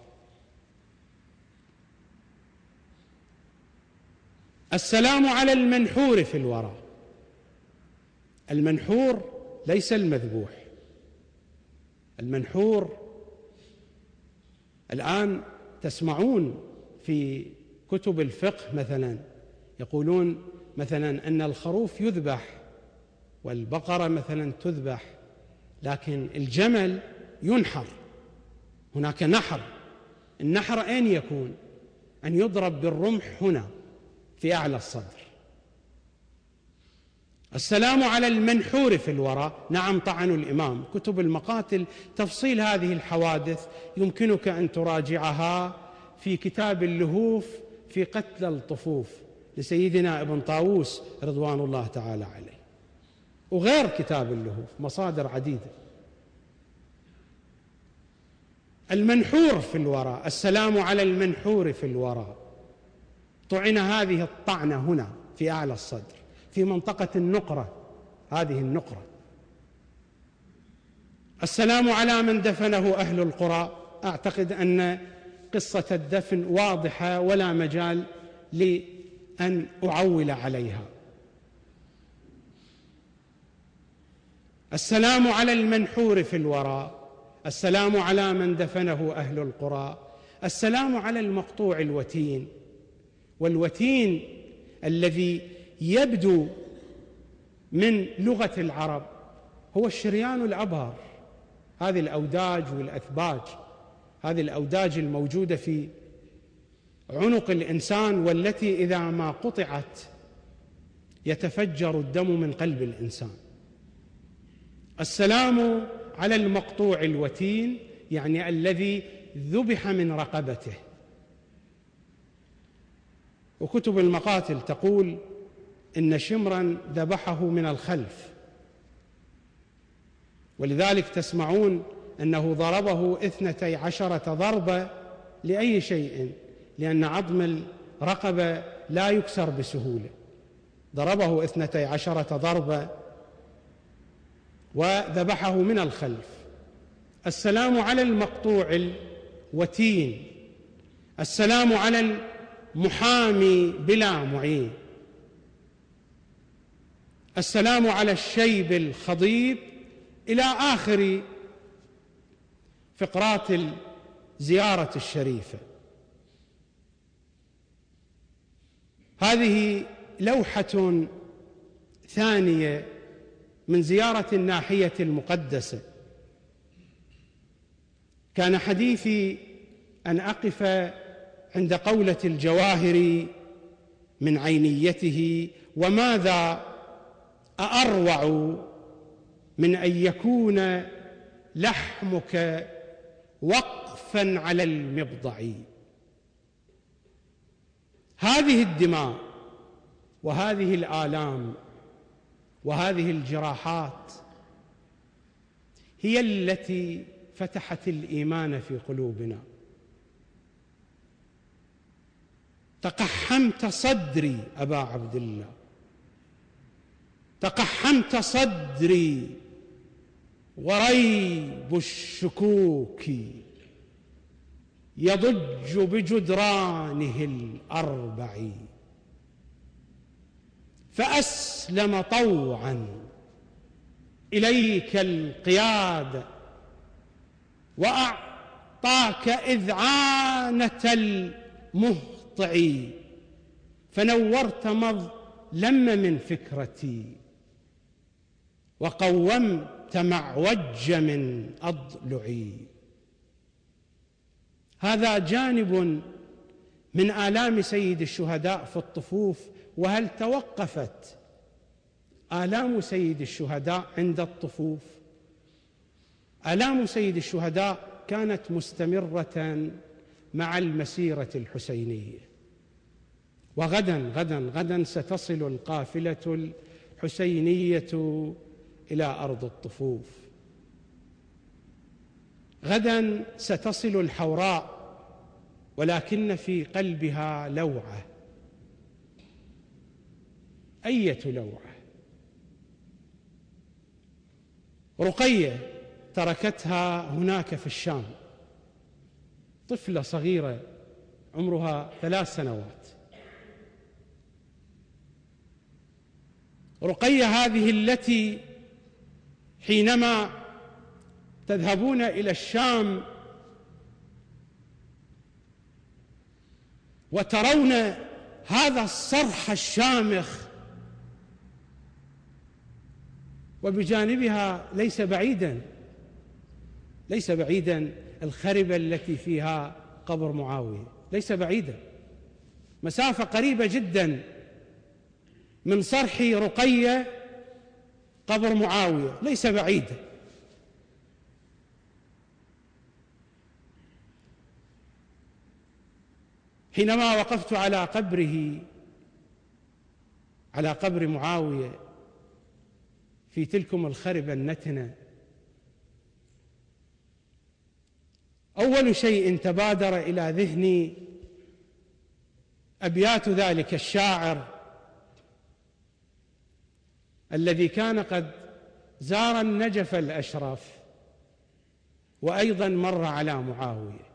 السلام على المنحور في الورى. المنحور ليس المذبوح، المنحور الآن تسمعون في كتب الفقه مثلا يقولون مثلا أن الخروف يذبح والبقرة مثلا تذبح، لكن الجمل ينحر، هناك نحر. النحر أين يكون؟ أن يضرب بالرمح هنا في أعلى الصدر. السلام على المنحور في الورى. نعم، طعنوا الإمام. كتب المقاتل تفصيل هذه الحوادث يمكنك أن تراجعها في كتاب اللهوف في قتل الطفوف لسيدنا ابن طاووس رضوان الله تعالى عليه، وغير كتاب اللهوف مصادر عديدة. المنحور في الورى، السلام على المنحور في الورى. طعن هذه الطعنة هنا في أعلى الصدر في منطقة النقرة، هذه النقرة. السلام على من دفنه أهل القرى. أعتقد أن قصة الدفن واضحة ولا مجال لأن أعول عليها. السلام على المنحور في الورى، السلام على من دفنه أهل القرى، السلام على المقطوع الوتين. والوتين الذي يبدو من لغة العرب هو الشريان الأبهر، هذه الأوداج والأثباج، هذه الأوداج الموجودة في عنق الإنسان والتي إذا ما قطعت يتفجر الدم من قلب الإنسان. السلام على المقطوع الوتين يعني الذي ذبح من رقبته. وكتب المقاتل تقول إن شمرا ذبحه من الخلف، ولذلك تسمعون أنه ضربه اثنتي عشرة ضربة لأي شيء، لأن عظم الرقبة لا يكسر بسهولة. ضربه اثنتي عشرة ضربة وذبحه من الخلف. السلام على المقطوع الوتين، السلام على المحامي بلا معين، السلام على الشيب الخضيب، إلى آخر فقرات الزيارة الشريفة. هذه لوحة ثانية من زيارة الناحية المقدسة. كان حديثي أن أقف عند قولة الجواهر من عينيته، وماذا أروع من أن يكون لحمك وقفا على المبضع. هذه الدماء وهذه الآلام وهذه الجراحات هي التي فتحت الإيمان في قلوبنا. تقحمت صدري أبا عبد الله، تقحمت صدري وريب الشكوك يضج بجدرانه الأربع، فأسلم طوعا إليك القيادة وأعطاك إذعانة المهطع، فنورت مظلم من فكرتي وقومت معوج من أضلعي. هذا جانب من آلام سيد الشهداء في الطفوف. وهل توقفت آلام سيد الشهداء عند الطفوف؟ آلام سيد الشهداء كانت مستمرة مع المسيرة الحسينية، وغدا غدا غدا ستصل القافلة الحسينية إلى أرض الطفوف. غدا ستصل الحوراء، ولكن في قلبها لوعة. أية لوعة؟ رقية تركتها هناك في الشام، طفلة صغيرة عمرها ثلاث سنوات. رقية هذه التي حينما تذهبون إلى الشام وترون هذا الصرح الشامخ، وبجانبها ليس بعيدا ليس بعيدا الخربة التي فيها قبر معاوية، ليس بعيدا، مسافة قريبة جدا من صرح رقية قبر معاوية، ليس بعيدا. حينما وقفت على قبره، على قبر معاوية في تلكم الخربة النتنة، أول شيء تبادر إلى ذهني أبيات ذلك الشاعر الذي كان قد زار النجف الأشرف وأيضا مر على معاوية،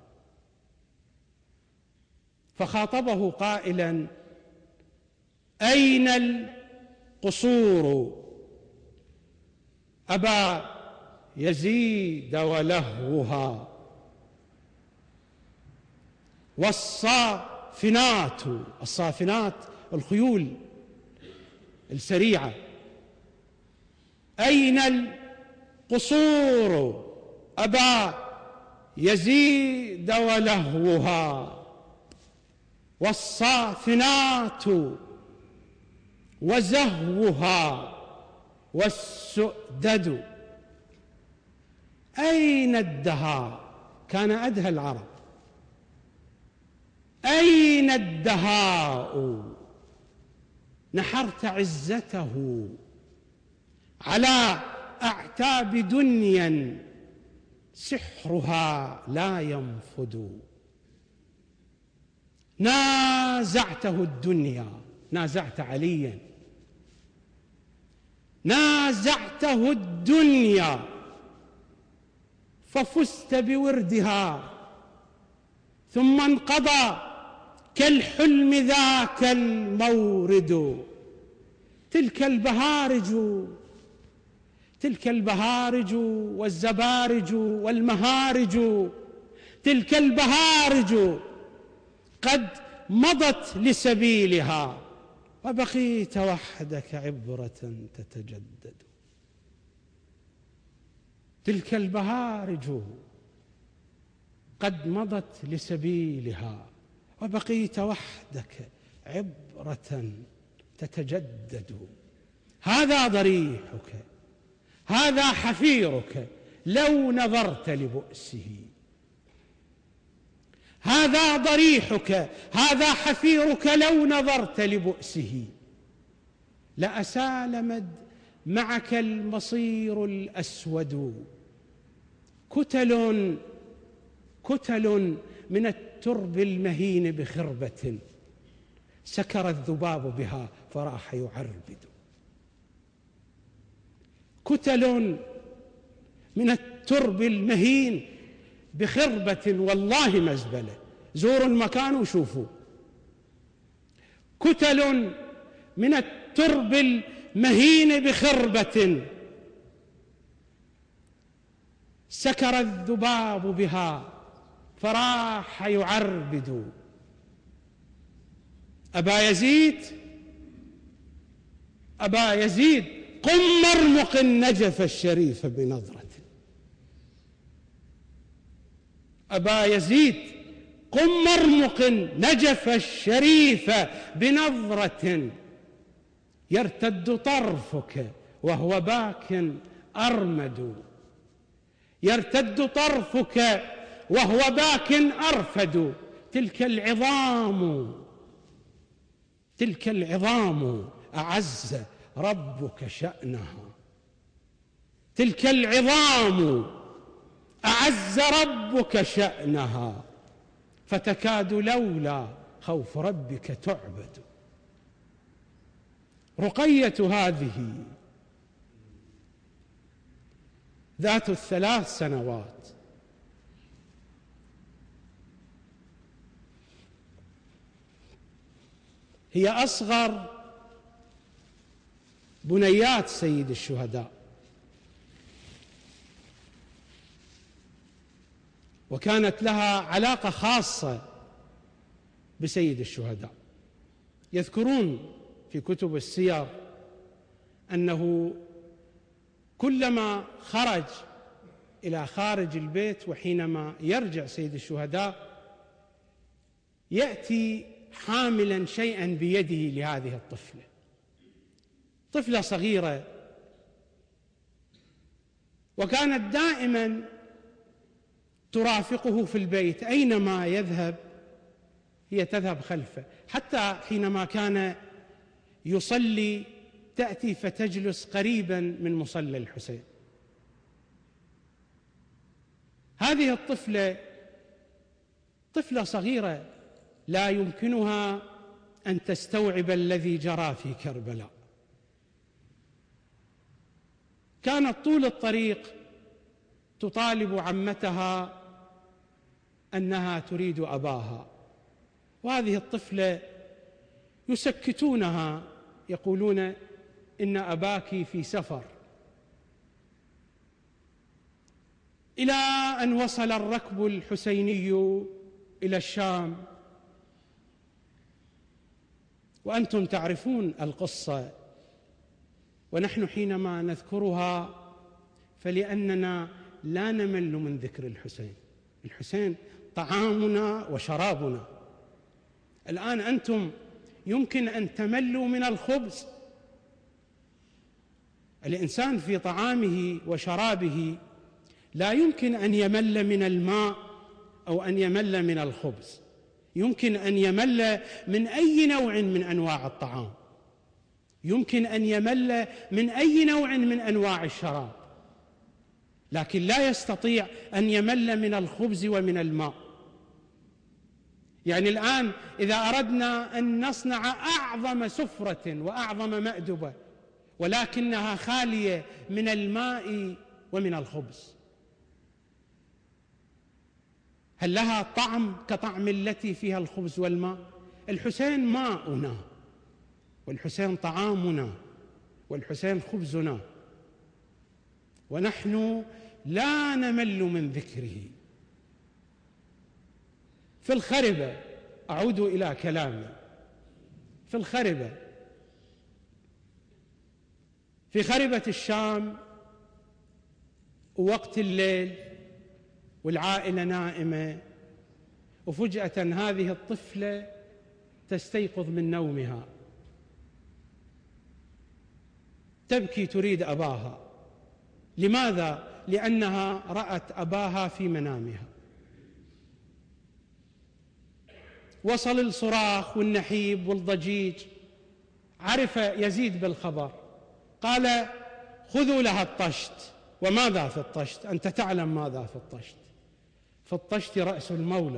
فخاطبه قائلا: أين القصور أبا يزيد ولهوها. والصافنات، الصافنات الخيول السريعة. أين القصور أبا يزيد ولهوها. والصافنات وزهوها والسؤدد. أين الدهاء؟ كان أدهى العرب. أين الدهاء؟ نحرت عزته على أعتاب دنيا سحرها لا ينفد. نازعته الدنيا، نازعت عليا، نازعته الدنيا ففزت بوردها، ثم انقضى كالحلم ذاك المورد. تلك البهارج، تلك البهارج والزبارج والمهارج، تلك البهارج قد مضت لسبيلها، وبقيت وحدك عبرة تتجدد. تلك البهارج قد مضت لسبيلها، وبقيت وحدك عبرة تتجدد. هذا ضريحك، هذا حفيرك لو نظرت لبؤسه. هذا ضريحك، هذا حفيرك لو نظرت لبؤسه. لأسالمت معك المصير الأسود. كتل كتل من الترب المهين بخربة، سكر الذباب بها فراح يعربد. كتل من الترب المهين بخربة، والله مزبلة، زوروا المكان وشوفوا. كتل من الترب المهين بخربة، سكر الذباب بها فراح يعربد. أبا يزيد، أبا يزيد قم مرمق النجف الشريف بنظرة. أبا يزيد قم مرمق نجف الشريف بنظرة. يرتد طرفك وهو باك أرمد. يرتد طرفك وهو باك أرفد. تلك العظام، تلك العظام أعز ربك شأنها. تلك العظام أعز ربك شأنها، فتكاد لولا خوف ربك تعبد. رقية هذه ذات الثلاث سنوات، هي أصغر بنيات سيد الشهداء، وكانت لها علاقة خاصة بسيد الشهداء. يذكرون في كتب السير أنه كلما خرج إلى خارج البيت وحينما يرجع سيد الشهداء يأتي حاملا شيئا بيده لهذه الطفلة، طفلة صغيرة، وكانت دائما ترافقه في البيت، أينما يذهب هي تذهب خلفه، حتى حينما كان يصلي تأتي فتجلس قريبا من مصلى الحسين. هذه الطفلة طفلة صغيرة لا يمكنها أن تستوعب الذي جرى في كربلاء. كانت طول الطريق تطالب عمتها أنها تريد أباها، وهذه الطفلة يسكتونها، يقولون إن أباك في سفر، إلى أن وصل الركب الحسيني إلى الشام. وأنتم تعرفون القصة، ونحن حينما نذكرها فلأننا لا نمل من ذكر الحسين. الحسين طعامنا وشرابنا. الآن أنتم يمكن أن تملوا من الخبز. الإنسان في طعامه وشرابه لا يمكن أن يمل من الماء أو أن يمل من الخبز، يمكن أن يمل من أي نوع من أنواع الطعام، يمكن أن يمل من أي نوع من أنواع الشراب، لكن لا يستطيع أن يمل من الخبز ومن الماء. يعني الآن إذا أردنا أن نصنع أعظم سفرة وأعظم مأدبة ولكنها خالية من الماء ومن الخبز، هل لها طعم كطعم التي فيها الخبز والماء؟ الحسين ماؤنا، والحسين طعامنا، والحسين خبزنا، ونحن لا نمل من ذكره. في الخربة، أعود إلى كلامي، في الخربة، في خربة الشام ووقت الليل والعائلة نائمة، وفجأة هذه الطفلة تستيقظ من نومها تبكي تريد أباها. لماذا؟ لأنها رأت أباها في منامها. وصل الصراخ والنحيب والضجيج، عرف يزيد بالخبر، قال: خذوا لها الطشت. وماذا في الطشت؟ أنت تعلم ماذا في الطشت. في الطشت رأس المولى.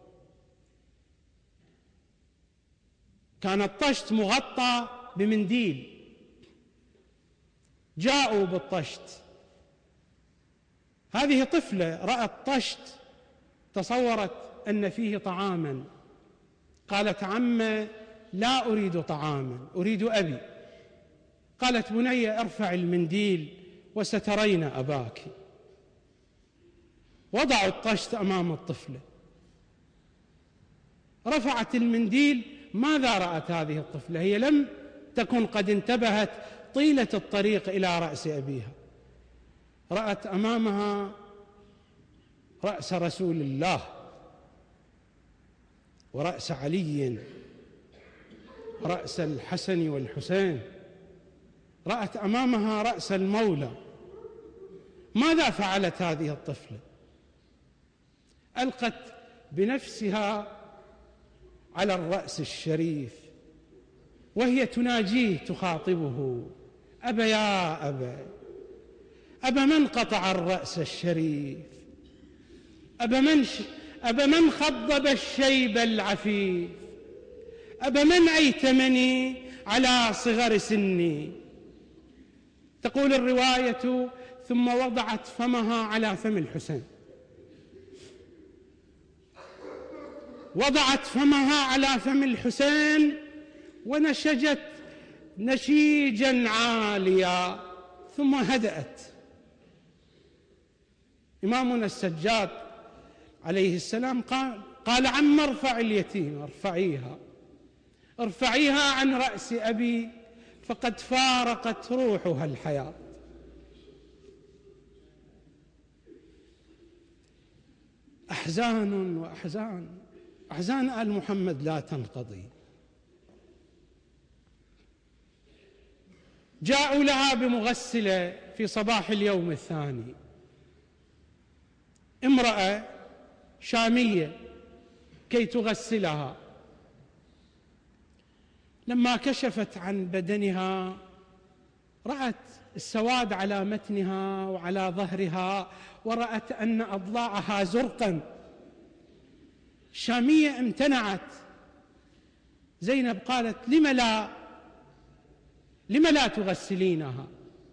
كان الطشت مغطى بمنديل، جاءوا بالطشت. هذه طفلة رأت طشت، تصورت أن فيه طعاما، قالت: عمّ، لا أريد طعاما، أريد أبي. قالت: بني، ارفع المنديل وسترين أباك. وضعوا الطشت أمام الطفلة، رفعت المنديل. ماذا رأت هذه الطفلة؟ هي لم تكن قد انتبهت طيلة الطريق إلى رأس أبيها. رأت أمامها رأس رسول الله ورأس علي ورأس الحسن والحسين، رأت أمامها رأس المولى. ماذا فعلت هذه الطفلة؟ ألقت بنفسها على الرأس الشريف وهي تناجيه، تخاطبه: أبا يا أبا، أبا من قطع الرأس الشريف، أبا من, ش... أبا من خضب الشيب العفيف، أبا من أيتمني على صغر سني. تقول الرواية: ثم وضعت فمها على فم الحسين، وضعت فمها على فم الحسين ونشجت نشيجا عاليا، ثم هدأت. إمامنا السجاد عليه السلام قال قال عم ارفع اليتيم، ارفعيها ارفعيها عن رأس أبي فقد فارقت روحها الحياة. أحزان وأحزان، أحزان آل محمد لا تنقضي. جاءوا لها بمغسلة في صباح اليوم الثاني، امرأة شامية، كي تغسلها. لما كشفت عن بدنها رأت السواد على متنها وعلى ظهرها، ورأت أن أضلاعها زرقا. الشامية امتنعت. زينب قالت: لم لا لم لا تغسلينها؟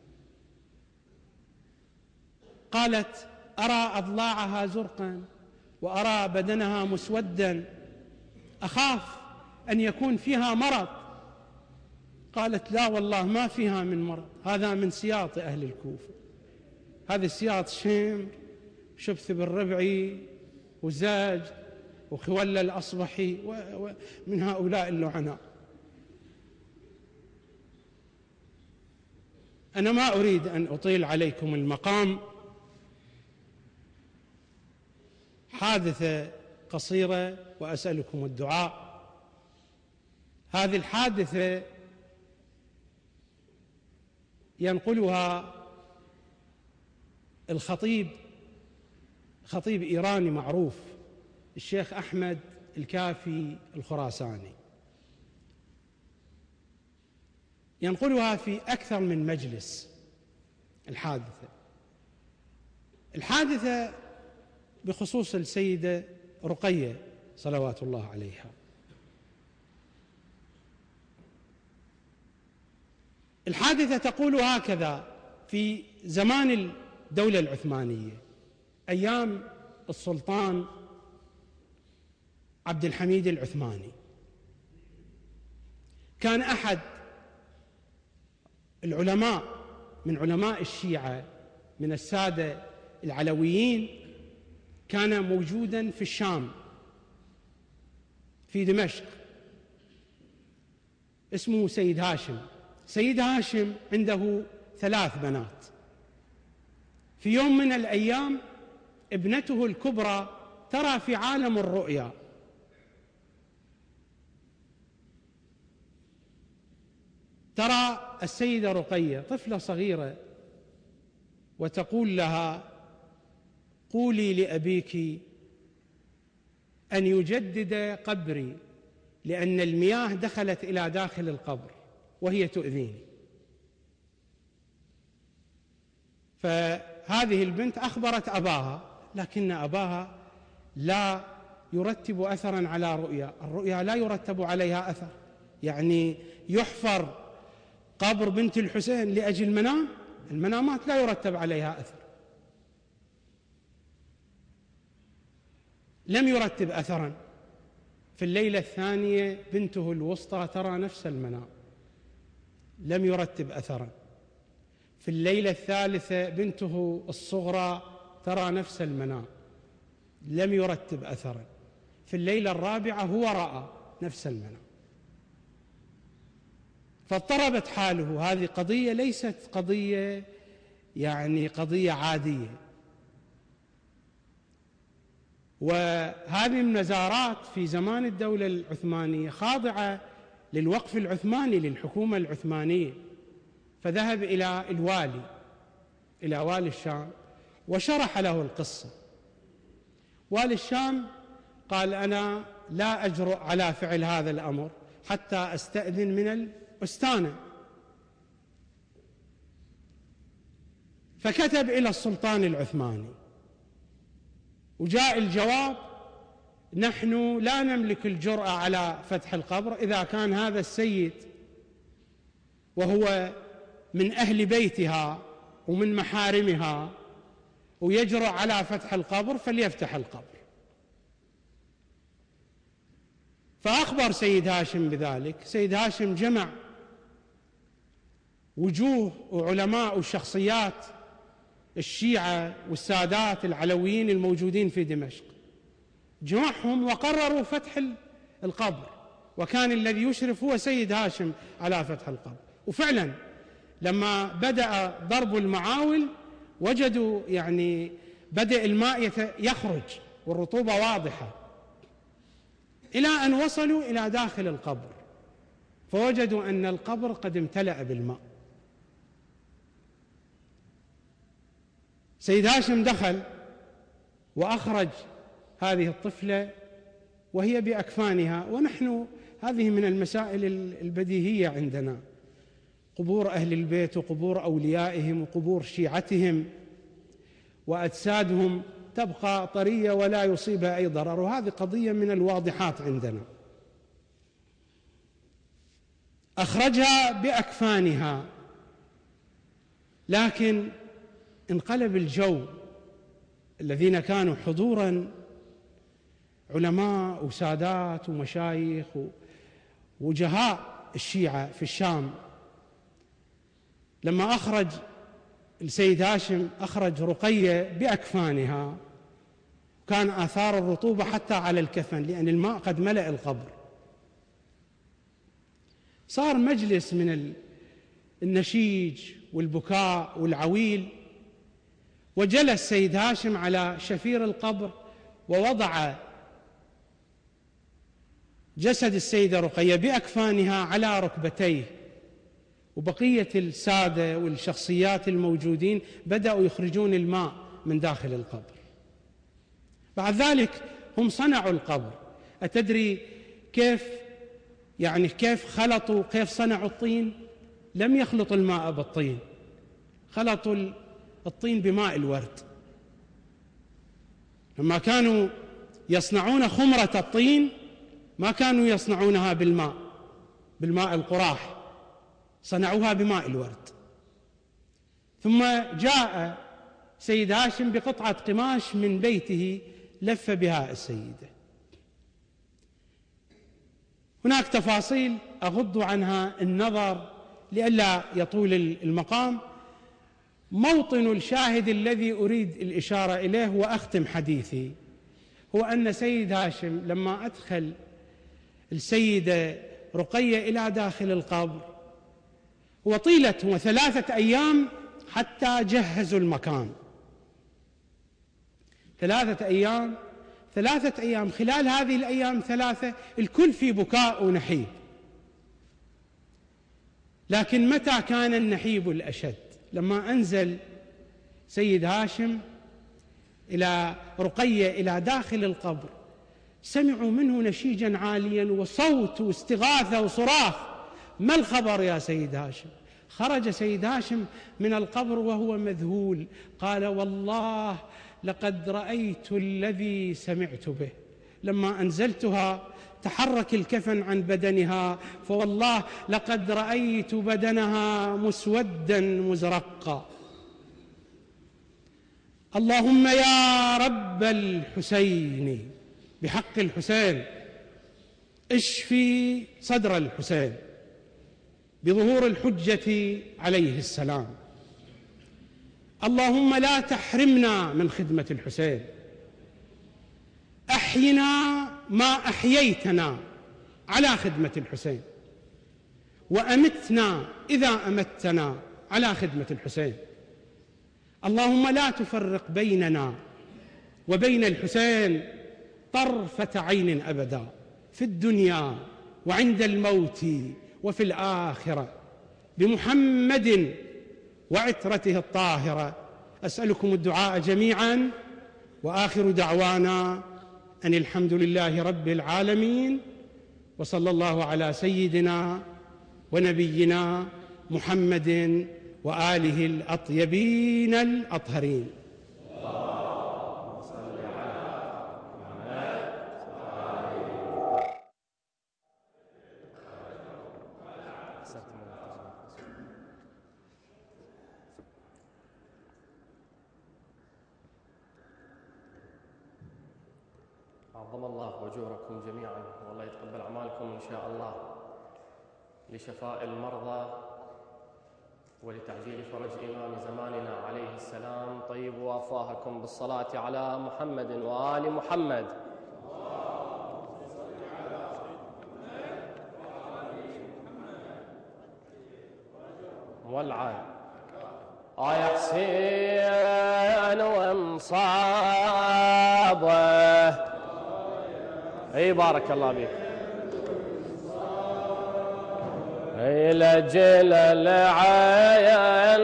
قالت: أرى أضلاعها زرقا وأرى بدنها مسودا، أخاف أن يكون فيها مرض. قالت: لا والله ما فيها من مرض، هذا من سياط أهل الكوفة، هذا سياط شمر شبث بن ربعي وزاج وخولة الأصبحي ومن هؤلاء اللعناء. أنا ما أريد أن أطيل عليكم المقام. حادثة قصيرة وأسألكم الدعاء. هذه الحادثة ينقلها الخطيب، خطيب إيراني معروف، الشيخ أحمد الكافي الخراساني، ينقلها في أكثر من مجلس. الحادثة الحادثة بخصوص السيدة رقية صلوات الله عليها. الحادثة تقول هكذا: في زمان الدولة العثمانية أيام السلطان عبد الحميد العثماني، كان أحد العلماء من علماء الشيعة من السادة العلويين كان موجوداً في الشام في دمشق، اسمه سيد هاشم. سيد هاشم عنده ثلاث بنات. في يوم من الأيام ابنته الكبرى ترى في عالم الرؤيا ترى السيدة رقية طفلة صغيرة وتقول لها: قولي لأبيك أن يجدد قبري لأن المياه دخلت إلى داخل القبر وهي تؤذيني. فهذه البنت أخبرت أباها، لكن أباها لا يرتب أثراً على رؤيا، الرؤيا لا يرتب عليها أثر، يعني يحفر قبر بنت الحسين لأجل المنام، المنامات لا يرتب عليها أثر. لم يرتب أثراً. في الليلة الثانية بنته الوسطى ترى نفس المنام، لم يرتب أثراً. في الليلة الثالثة بنته الصغرى ترى نفس المنام، لم يرتب أثراً. في الليلة الرابعة هو رأى نفس المنام، فاضطربت حاله. هذه قضية ليست قضية يعني قضية عادية. وهذه المزارات في زمان الدولة العثمانية خاضعة للوقف العثماني للحكومة العثمانية، فذهب إلى الوالي إلى والي الشام وشرح له القصة. والي الشام قال: أنا لا أجرؤ على فعل هذا الأمر حتى أستأذن من الأستانة. فكتب إلى السلطان العثماني وجاء الجواب: نحن لا نملك الجرأة على فتح القبر، إذا كان هذا السيد وهو من أهل بيتها ومن محارمها ويجرؤ على فتح القبر فليفتح القبر. فأخبر سيد هاشم بذلك. سيد هاشم جمع وجوه وعلماء وشخصيات الشيعة والسادات العلويين الموجودين في دمشق، جمعهم وقرروا فتح القبر، وكان الذي يشرف هو سيد هاشم على فتح القبر. وفعلا لما بدأ ضرب المعاول وجدوا يعني بدأ الماء يخرج والرطوبة واضحة، إلى أن وصلوا إلى داخل القبر فوجدوا أن القبر قد امتلأ بالماء. سيد هاشم دخل وأخرج هذه الطفلة وهي بأكفانها. ونحن هذه من المسائل البديهية عندنا، قبور أهل البيت وقبور أوليائهم وقبور شيعتهم وأجسادهم تبقى طرية ولا يصيبها أي ضرر، وهذه قضية من الواضحات عندنا. أخرجها بأكفانها، لكن انقلب الجو. الذين كانوا حضوراً علماء وسادات ومشايخ ووجهاء الشيعة في الشام، لما أخرج السيد هاشم أخرج رقية بأكفانها وكان آثار الرطوبة حتى على الكفن لأن الماء قد ملأ القبر. صار مجلس من النشيج والبكاء والعويل، وجلس سيد هاشم على شفير القبر ووضع جسد السيدة رقية بأكفانها على ركبتيه، وبقية السادة والشخصيات الموجودين بدأوا يخرجون الماء من داخل القبر. بعد ذلك هم صنعوا القبر. أتدري كيف يعني كيف خلطوا كيف صنعوا الطين؟ لم يخلطوا الماء بالطين، خلطوا الطين بماء الورد. لما كانوا يصنعون خمرة الطين ما كانوا يصنعونها بالماء بالماء القراح، صنعوها بماء الورد. ثم جاء سيد هاشم بقطعة قماش من بيته لف بها السيدة. هناك تفاصيل أغض عنها النظر لئلا يطول المقام. موطن الشاهد الذي أريد الإشارة إليه وأختم حديثي هو أن سيد هاشم لما أدخل السيدة رقية إلى داخل القبر وطيلت وثلاثة أيام حتى جهزوا المكان. ثلاثة أيام ثلاثة أيام خلال هذه الأيام ثلاثة الكل في بكاء ونحيب. لكن متى كان النحيب الأشد؟ لما أنزل سيد هاشم إلى رقية إلى داخل القبر، سمعوا منه نشيجا عاليا وصوت واستغاثة وصراخ: ما الخبر يا سيد هاشم؟ خرج سيد هاشم من القبر وهو مذهول، قال: والله لقد رأيت الذي سمعت به. لما أنزلتها تحرك الكفن عن بدنها، فوالله لقد رأيت بدنها مسودا مزرقا. اللهم يا رب الحسين بحق الحسين اشفي صدر الحسين بظهور الحجة عليه السلام. اللهم لا تحرمنا من خدمة الحسين، أحينا ما أحييتنا على خدمة الحسين، وأمتنا إذا أمتنا على خدمة الحسين. اللهم لا تفرق بيننا وبين الحسين طرفة عين أبدا، في الدنيا وعند الموت وفي الآخرة، بمحمد وعترته الطاهرة. أسألكم الدعاء جميعا، وآخر دعوانا أن الحمد لله رب العالمين، وصلى الله على سيدنا ونبينا محمد وآله الأطيبين الأطهرين. عظم الله أجوركم جميعا، والله يتقبل أعمالكم إن شاء الله، لشفاء المرضى ولتعجيل فرج إمام زماننا عليه السلام. طيبوا أفواهكم بالصلاة على محمد وآل محمد. مولعا آيا حسين ومصابه. اي بارك الله بك. لجل العين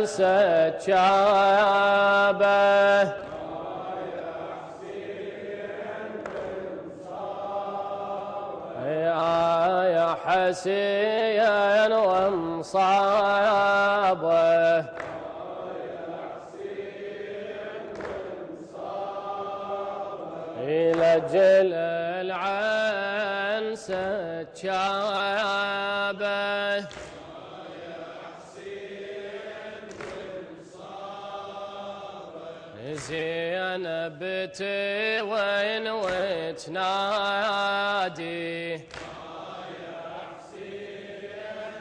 سجابه، يا حسين ومصابه، لجل العين سجابه، زينب وين وتنادي، يا حسين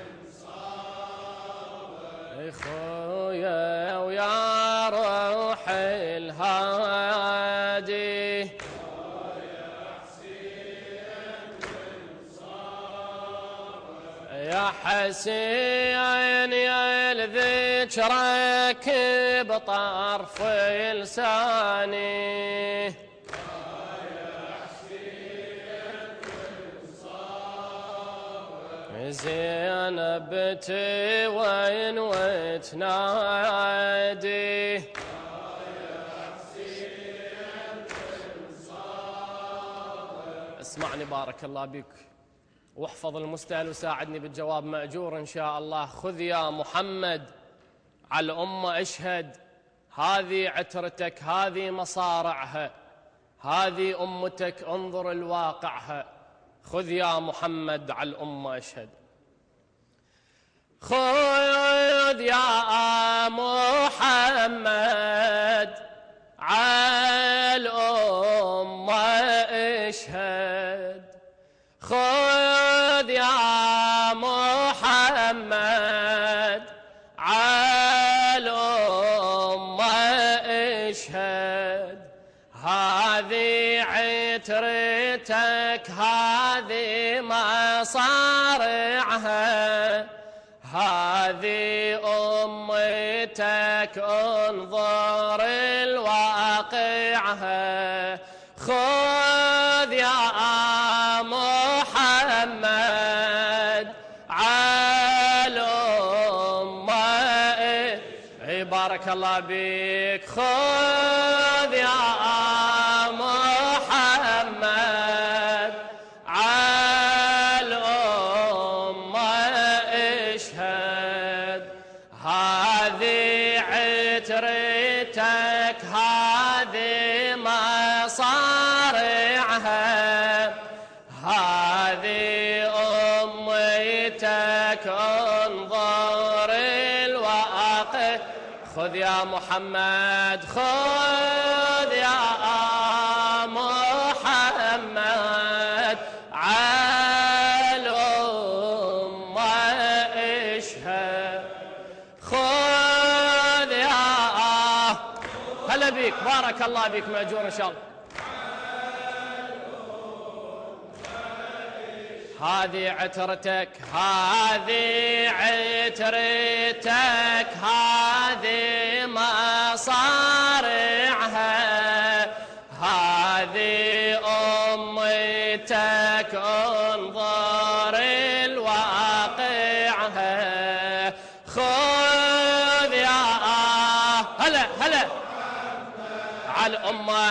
وانصابه، خويا ويا روح الهادي، يا حسين يا ذكرك بطرف لساني زينب وين وتنادي اسمعني بارك الله بك واحفظ المستهل وساعدني بالجواب مأجور إن شاء الله. خذ يا محمد على الأمة اشهد، هذه عترتك هذه مصارعها، هذه أمتك انظر الواقعها. خذ يا محمد على الأمة اشهد. خذ يا محمد على الأمة اشهد. خذ يا محمد على الأمة اشهد. هذه عترتك هذه مصارعها، هذه أمتك انظر الواقعها. خذ يا محمد على الأمة. بارك الله بك. خذ يا محمد على الأمة اشهد. هذه عترتك هذه مصارعها، هذه أمتك انظر الواقع. خذ يا محمد خذ يا محمد على الأمة اشهد. خذ يا هلا بيك بارك الله بيك مأجور إن شاء الله. هذه عترتك هذه عترتك هذه مصارعها، هذه أمتك انظر الواقعها. خذ يا هلا هلا على الأمة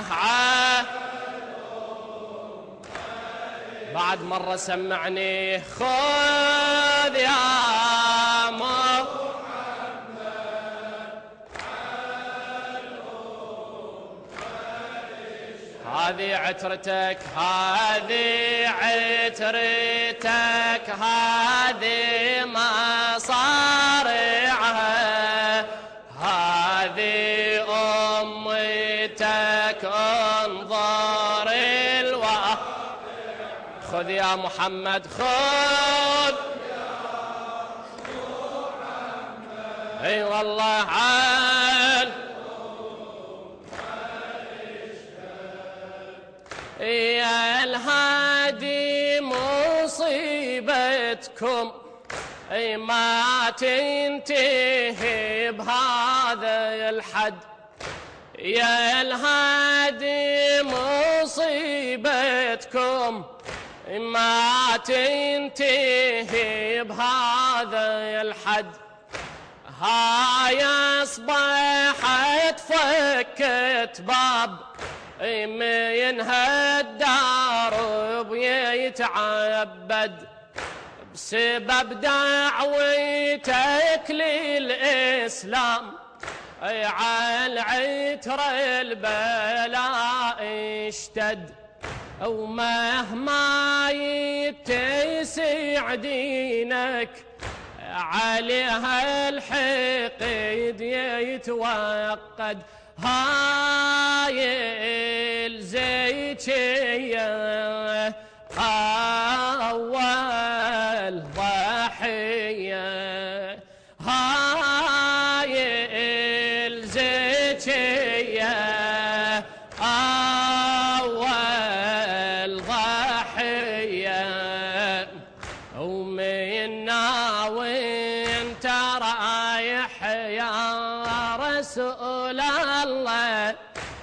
بعد مرة سمعني. خذ يا محمد هذه عترتك هذه عترتك هذه مصارعها، هذه أمتك انظر الواقع. خذ يا محمد خذ اي والله عال يا الهادي مصيبتكم اي ما تنتهي بهذا الحد. يا الهادي مصيبتكم ما تنتهي بهذا الحد. هاي اصبحت فكت باب منها الدار بيتعبد، بسبب دعوتك للإسلام على عتر البلاء اشتد. ومهما يتسع دينك عليها الحقد يتوقد. هاي الزيتية أول ضحية، هاي الزيتية أول ضحية. ومن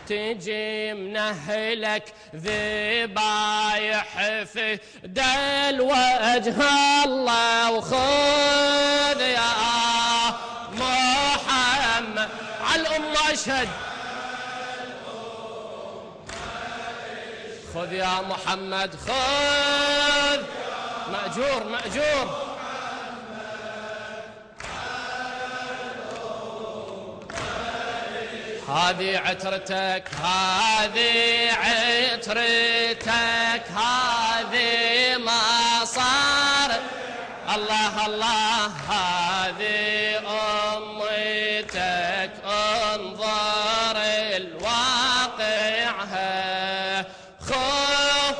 تجي من أهلك ذبايح في دل وجه الله، وخذ يا محمد على الأمة أشهد، خذ يا محمد خذ، مأجور مأجور. هذه عترتك هذه عترتك هذه ما صار، الله الله هذه أمتك، انظر الواقعها، خذ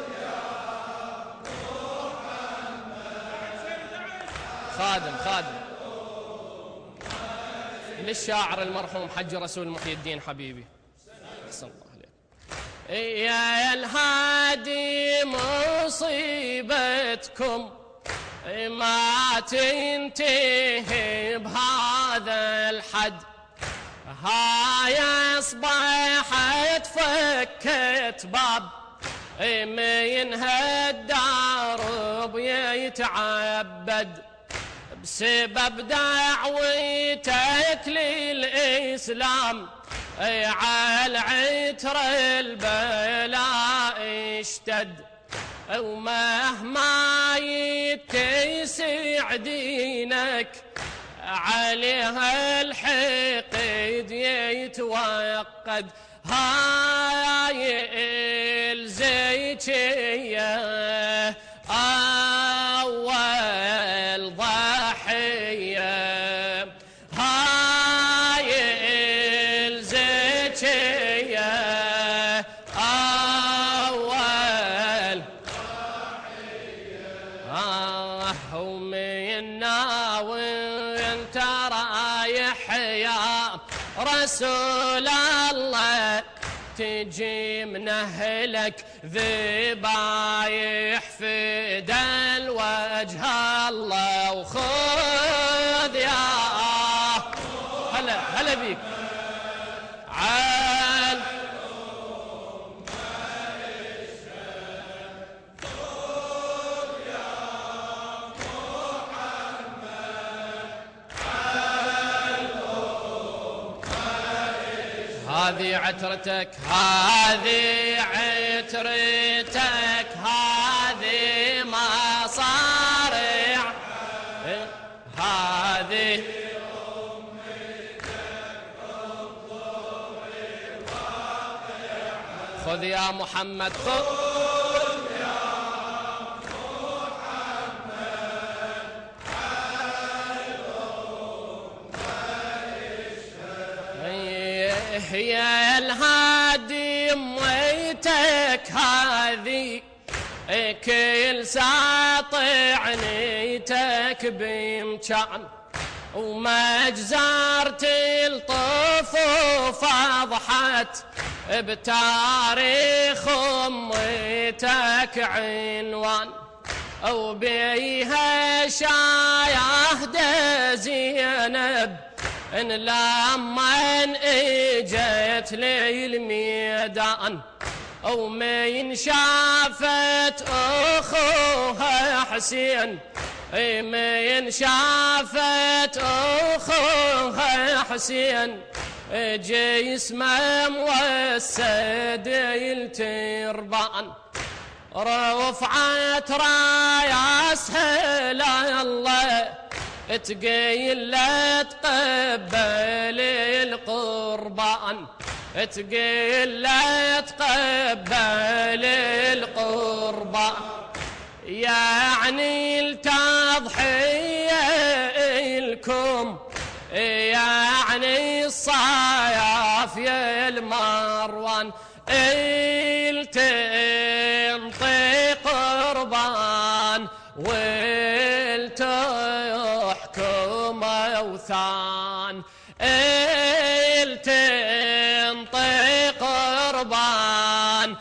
خادم خادم للشاعر المرحوم حج رسول محي الدين حبيبي صلى الله عليه. يا الهادي مصيبتكم ما تنتهي بهذا الحد، هاي اصبحت فكت باب منها الدرب يتعبد، بسبب دعوتك للإسلام على عتر البلاء اشتد، ومهما يتسع دينك عليها الحقد يتوقد، هاي الزيتية أول ضحية، هاي الزيتية أول ضحية، آه ومنا وانت رايح يا رسول الله، تجي من أهلك ذبايح في دل وجه الله، وخذ يا هلا هلا بيك عال هذه عترتك هذه عترتك هذه ما صارع، هذه خذ يا محمد خذ يا الهادي اميتك هذه كل ساطع نيتك بامكان، ومجزرة الطفوف اضحت بتاريخ اميتك عنوان، وبيها شاهد زينب إن لما اجت لي الميدان، ومن شافت اخوها حسين، من شافت اخوها حسين جسمه موسد التربان، رفعت راياسها لله تقيل لا تقبل القربان، تقيل لا تقبل القربان، يعني التضحية لكم يعني الصياف يا المروان، التنطي قربان والتحكم اوثان، التنطي قربان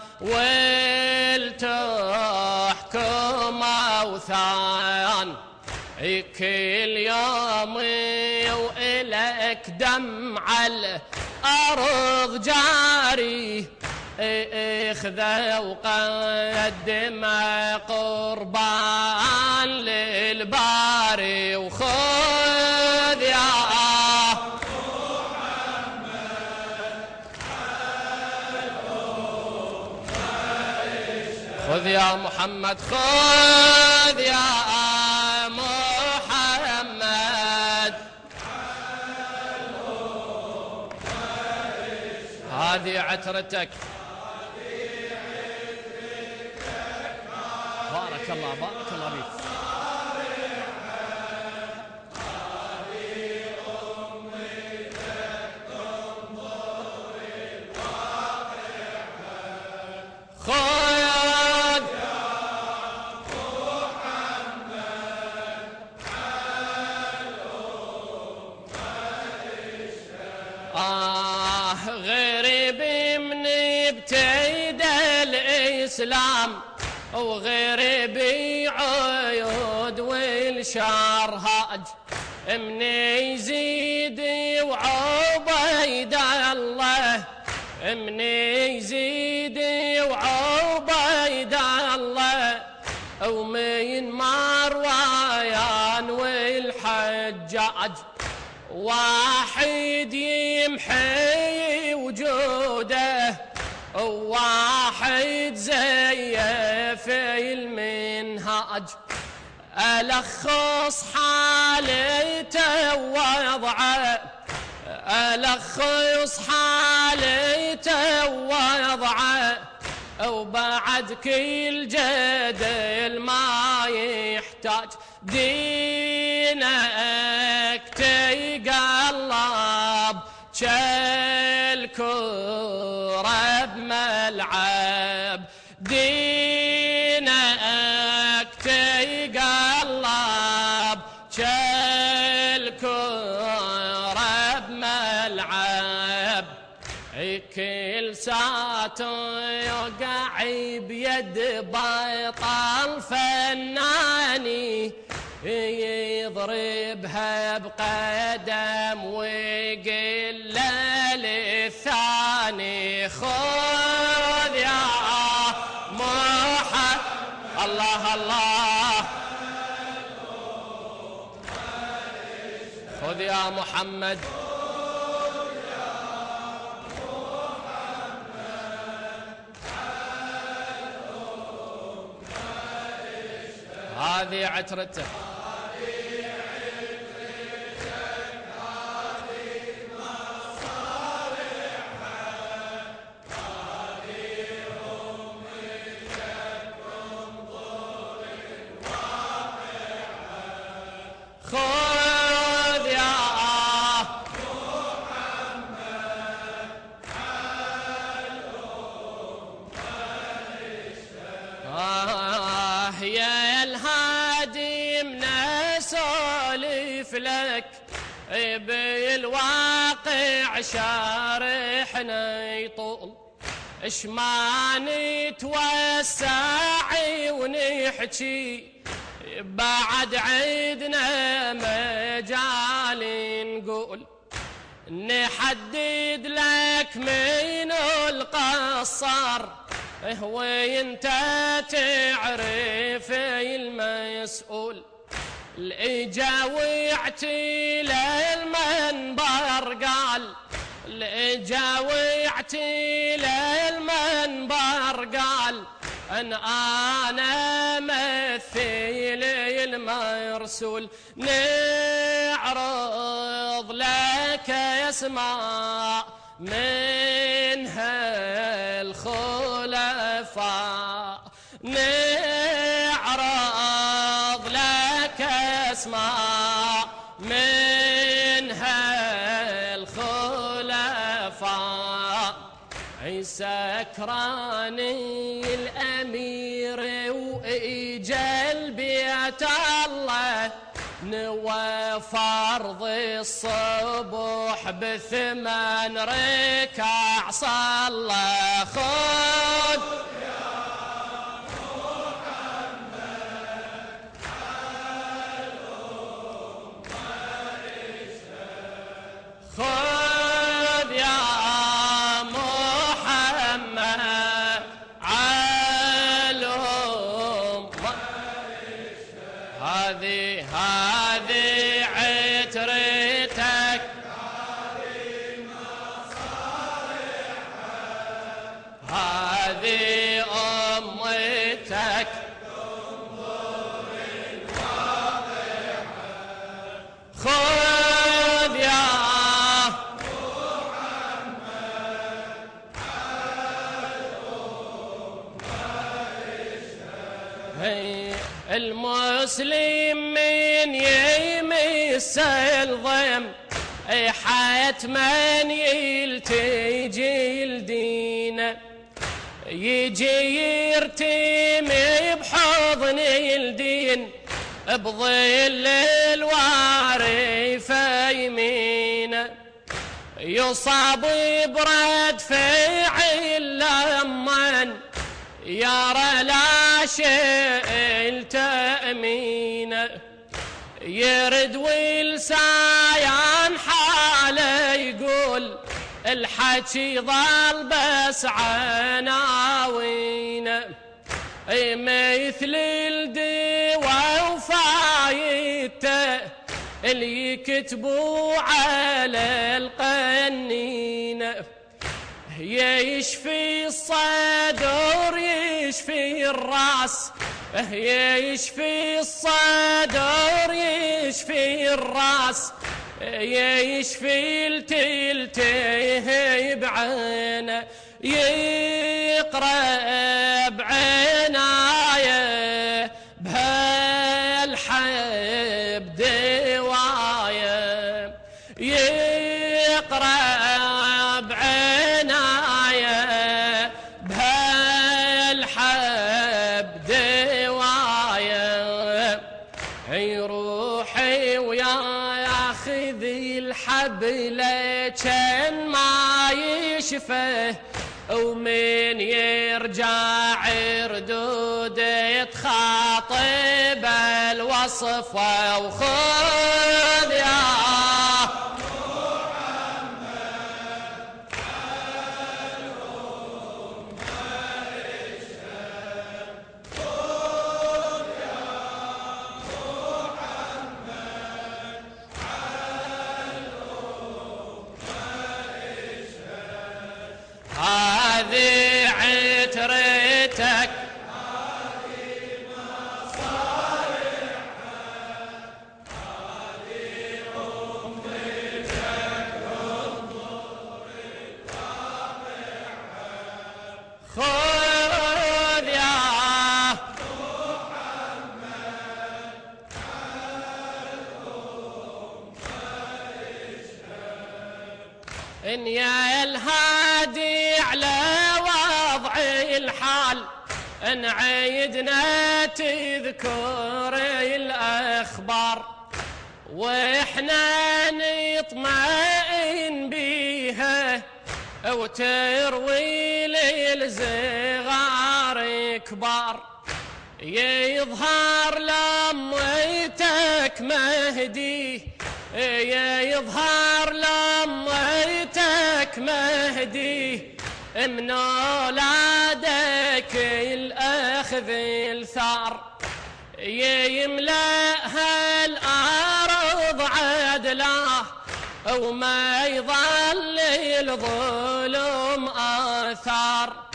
والتحكم اوثان، كل يوم وإلك دمع أرض جاري اخذه وقدم قربان للباري وخذ يا خذ يا محمد خذ يا محمد هذه عترتك بارك الله بارك الله بيك خذ آه غريب من ابتدى الإسلام وغريب عيود والشرهاج من يزيد وعبيد الله من يزيد وعبيد الله ومن مروان والحجاج واحد يمحي وجوده وواحد زي في المنهاج ألخص حالته ووضعه ألخص حالته ووضعه وبعد كل جدل ما يحتاج دينك تقلب كالكرة بملعب دينك تقلب كالكرة بملعب كل ساعة يوقع بيد بطل فناني يضربها بقدم ويقل للثاني خذ يا محمد الله الله خذ يا محمد هذه عترته خذ يا آه يا الهادي من اسولف لك بالواقع شارحنا يطول اش ما نتوسع ونحكي بعد عيدنا مجال نقول نحدد لك من القصر وانت تعرف المسؤول الاجا وعتي للمنبر قال الاجا وعتي للمنبر قال ان انا مثيلي المرسول نعرض لك اسماء من هالخلفاء نعرض لك اسماء من هالخلفاء عيسى كراني الامير واجل بيت الله نوى فرض الصبح بثمان ركع صلى خذ يا محمد خذ يا ريتك خذ يا المسلم من يمس الضيم حتما يلتجي الدين يجي يرتمي بحضن الدين بظل الوارف يمين يصاب برد فعل لمن يرى لا شيء تأمين يرد والسايان حاله يقول الحكي ظل بس عناوين مثل الدواء وفايته اللي يكتبوا على القنين يشفي الصدر يشفي الراس يشفي الصدر يشفي الراس يشفي التلتيه بعينه يقرأ بعناية بهالحب دواية يقرأ بعناية بهالحب دواية يروحي وياخذ الحبل كان ما يشفه ومن يرجع ردود يتخاطب الوصف وخذ يا هذه عترتك هذه مصالحك هذه أمتك انظر الواقعة خذ يا محمد إن يا الهادي على وضع الحال ان عيدنا تذكر الاخبار واحنا نطمئن بيها وتروي للصغار كبار يظهر لميتك مهدي يظهر لميتك مهدي من اولادك الاخذ الثار يملأها الارض عدله وما يظل الظلم اثار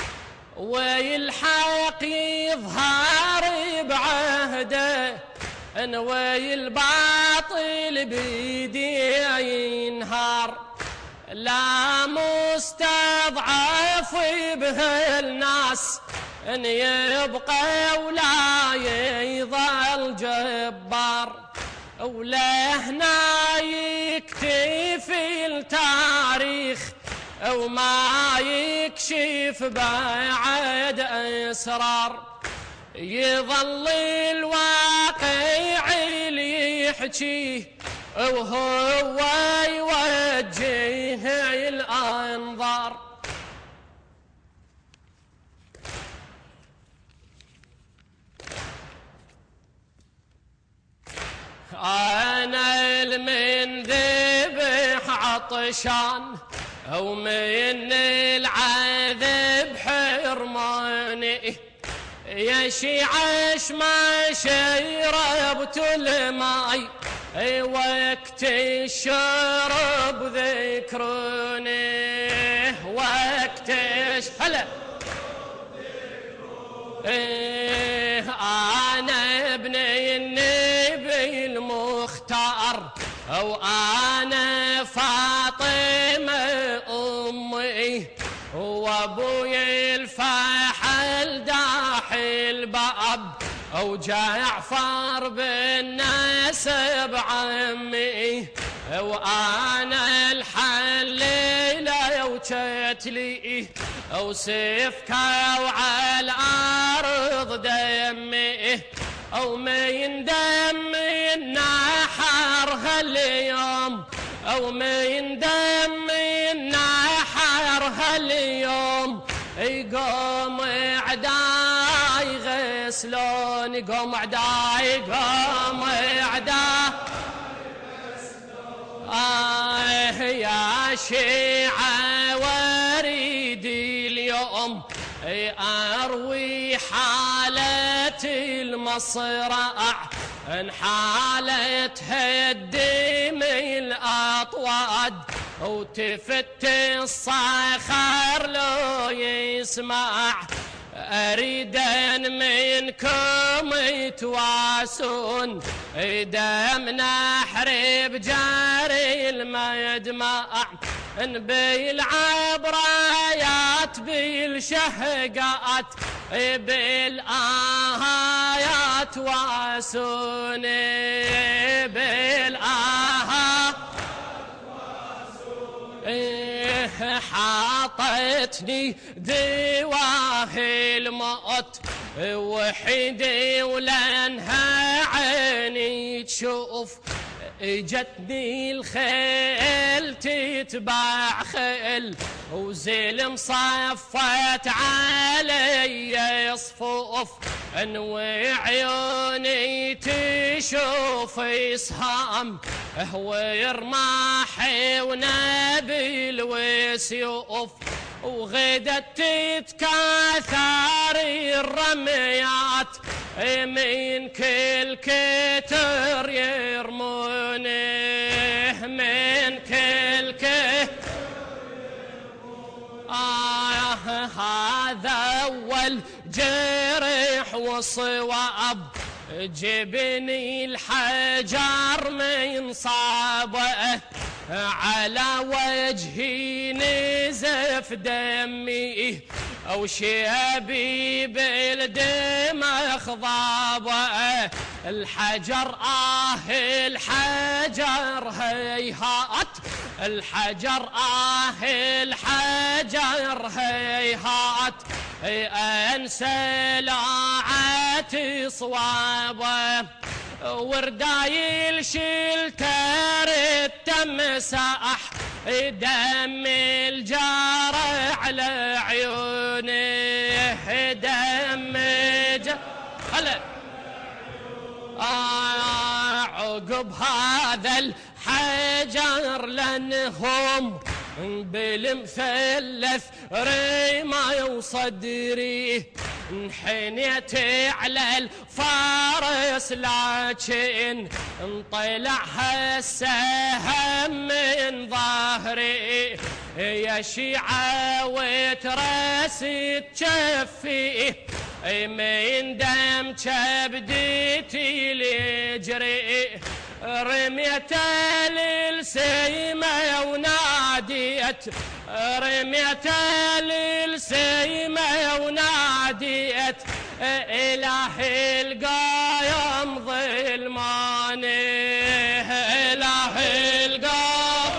ويلحق يظهر بعهده انوي الباطل بيدي ينهار لا مستضعف به الناس ان يبقى ولا يظل جبار ولا هنا يكتفي التاريخ وما يكشف بعد اسرار يظل الواقع اللي يحكيه وهو يوجه الأنظار أنا المن ذبح عطشان ومن العذب حرماني يا شيعش ما شربت الماي وقت الشرب ذكروني وقت هلا أنا ابني النبي المختار، وأنا فاطمة أمي، وأبوي الفحل داحي الباب، وجعفر بالنسب عمي، وأنا الحليلة وجتلي، وسيفك وعلى الأرض دمي، ومن دمي النحر هاليوم، ومن دمي النحر هاليوم، يقوم عداي غسلون، يقوم عداي يقوم عداي آه يا شيعة وريدي اليوم، أروي حالة المصرع، انحالت هدم الأطواد، وتفت الصخر لو يسمع، أريدا منكم يتواسون، دم نحرب جاري المدمع، بالعبرايات بالشهقات بالآهات واسون، بالآهات حاطتني دواه الموت وحدي ولانها عيني تشوف، اجتني الخيل تتبع خيل وزلم صفت علي صفوف، انوي عيوني تشوف اسهام ويرماحي ونبيل وسيوف، وغدت تتكاثر الرميات من كل كتر يرمونه، من كل كتر آه هذا أول جرح وصواب، جبني الحجر من صابه، على وجهي نزف دمي، أو شيبي بالدم خضابه، الحجر آه الحجر هيهات، الحجر آه الحجر هيهات، أنسى لاعتي صوابه، وردايل شلتر التمساح، دم الجار على عيونه، دم الجار هلا آه عقب هذا الحجر لانهم بالمثلث ريما وصدري، انحنيت على الفارس لكن انطلع السهم من ظهري، يا شيعة وترست جفي من دم كبدتي لجري، رميت للسيمة وناديت، رميت للسيمة وناديت، إلهي القايم ظلماني، إلهي القايم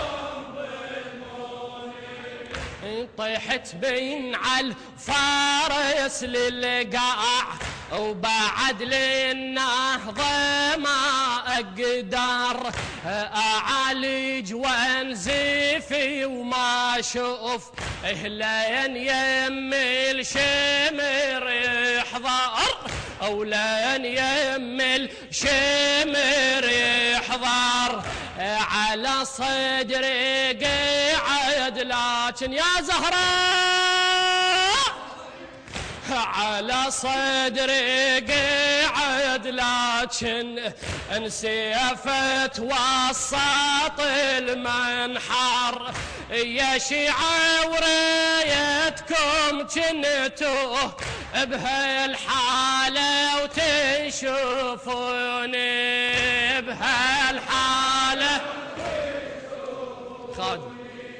ظلماني، طيحت بين على الفارس للقاع، وبعد للنهضة ما أقدر أعالج وانزفي وما أشوف، لين يم الشمر يحضر، أو لين يم الشمر يحضر، على صدري قاعد لكن يا زهراء على صدري قعد لكن انسيفت وسط المنحر. يا شيعة وريتكم جنتوا بهالحالة وتشوفوني بهالحالة خادم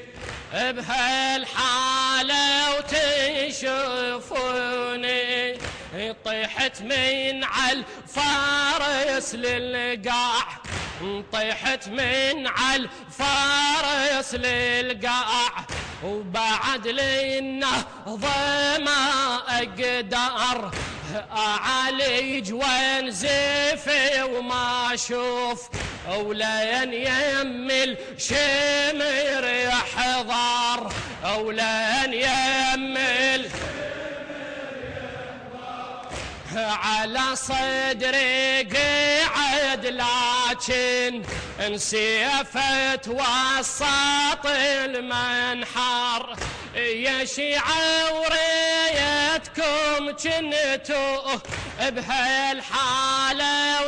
بهالحالة وتشوفوني. طيحت من على الفارس للقاع طيحت من على الفارس للقاع وبعد للنهضة ما أقدر أعالج وانزفي وما أشوف أولين يم الشمر يحضر أولين يم على صدري قعد لكن انسيفت وسط المنحر. يا شيعة وريتكم جنتوا بهالحالة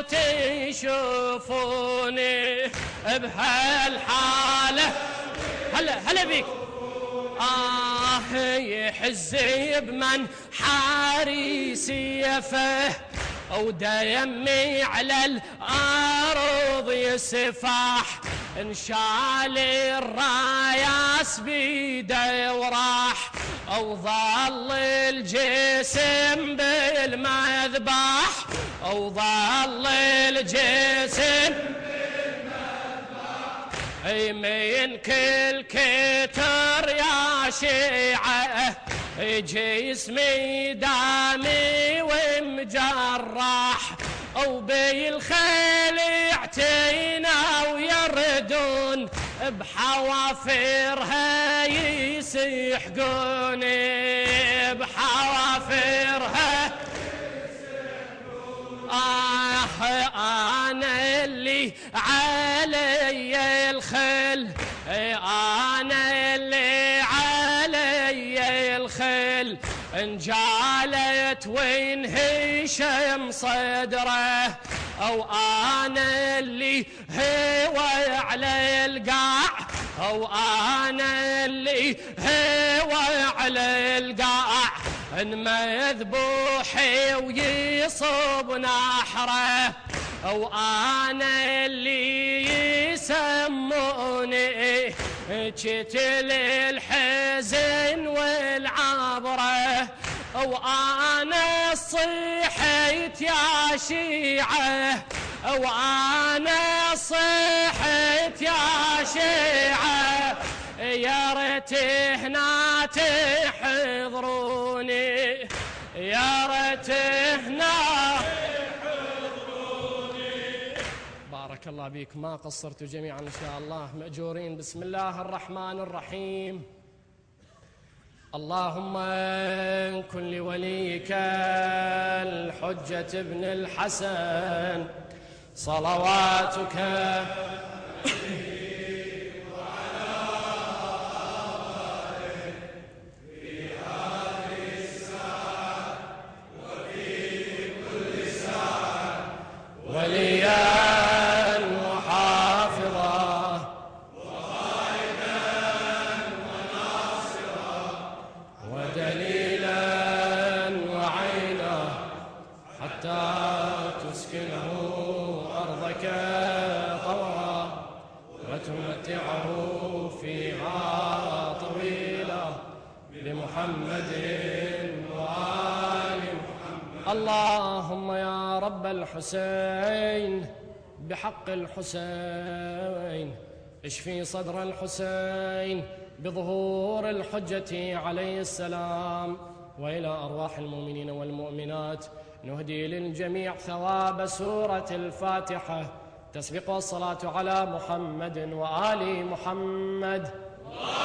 وتشوفوني بهالحالة. هلا هلا بيك. آه يحز بمن حاري سيفه وديمي على الأرض يسفح. انشال الراياس بيده وراح أو ظل الجسم بالمذبح أو ظل الجسم من كل كتر يا شيعة جسمي دامي ومجرح أو بالخيل يعتينا ويردون بحوافرها يسحقوني بحوافرها. آه أنا اللي علي الخل أنا اللي علي الخل انجالت وانهشم صدره أو أنا اللي هو على القاع أو أنا اللي هو على القاع ان مذبوحي ويصب نحره أو أنا اللي يسموني قتل الحزن والعبرة أو أنا صيحت يا شيعة أو أنا صيحت يا شيعة يا ريت هنا تحضروني يا ريت هنا. بارك الله بيك ما قصرتوا جميعا إن شاء الله مأجورين. بسم الله الرحمن الرحيم. اللهم كن لوليك الحجة ابن الحسن صلواتك وليا وحافظا وقائدا وناصرا ودليلا وعينا حتى تسكنه أرضك طوعا وتمتعه فيها طويلا بمحمد وآل محمد. اللهم يا رب الحسين بحق الحسين اشفي صدر الحسين بظهور الحجة عليه السلام. وإلى أرواح المؤمنين والمؤمنات نهدي للجميع ثواب سورة الفاتحة تسبق الصلاة على محمد وآل محمد.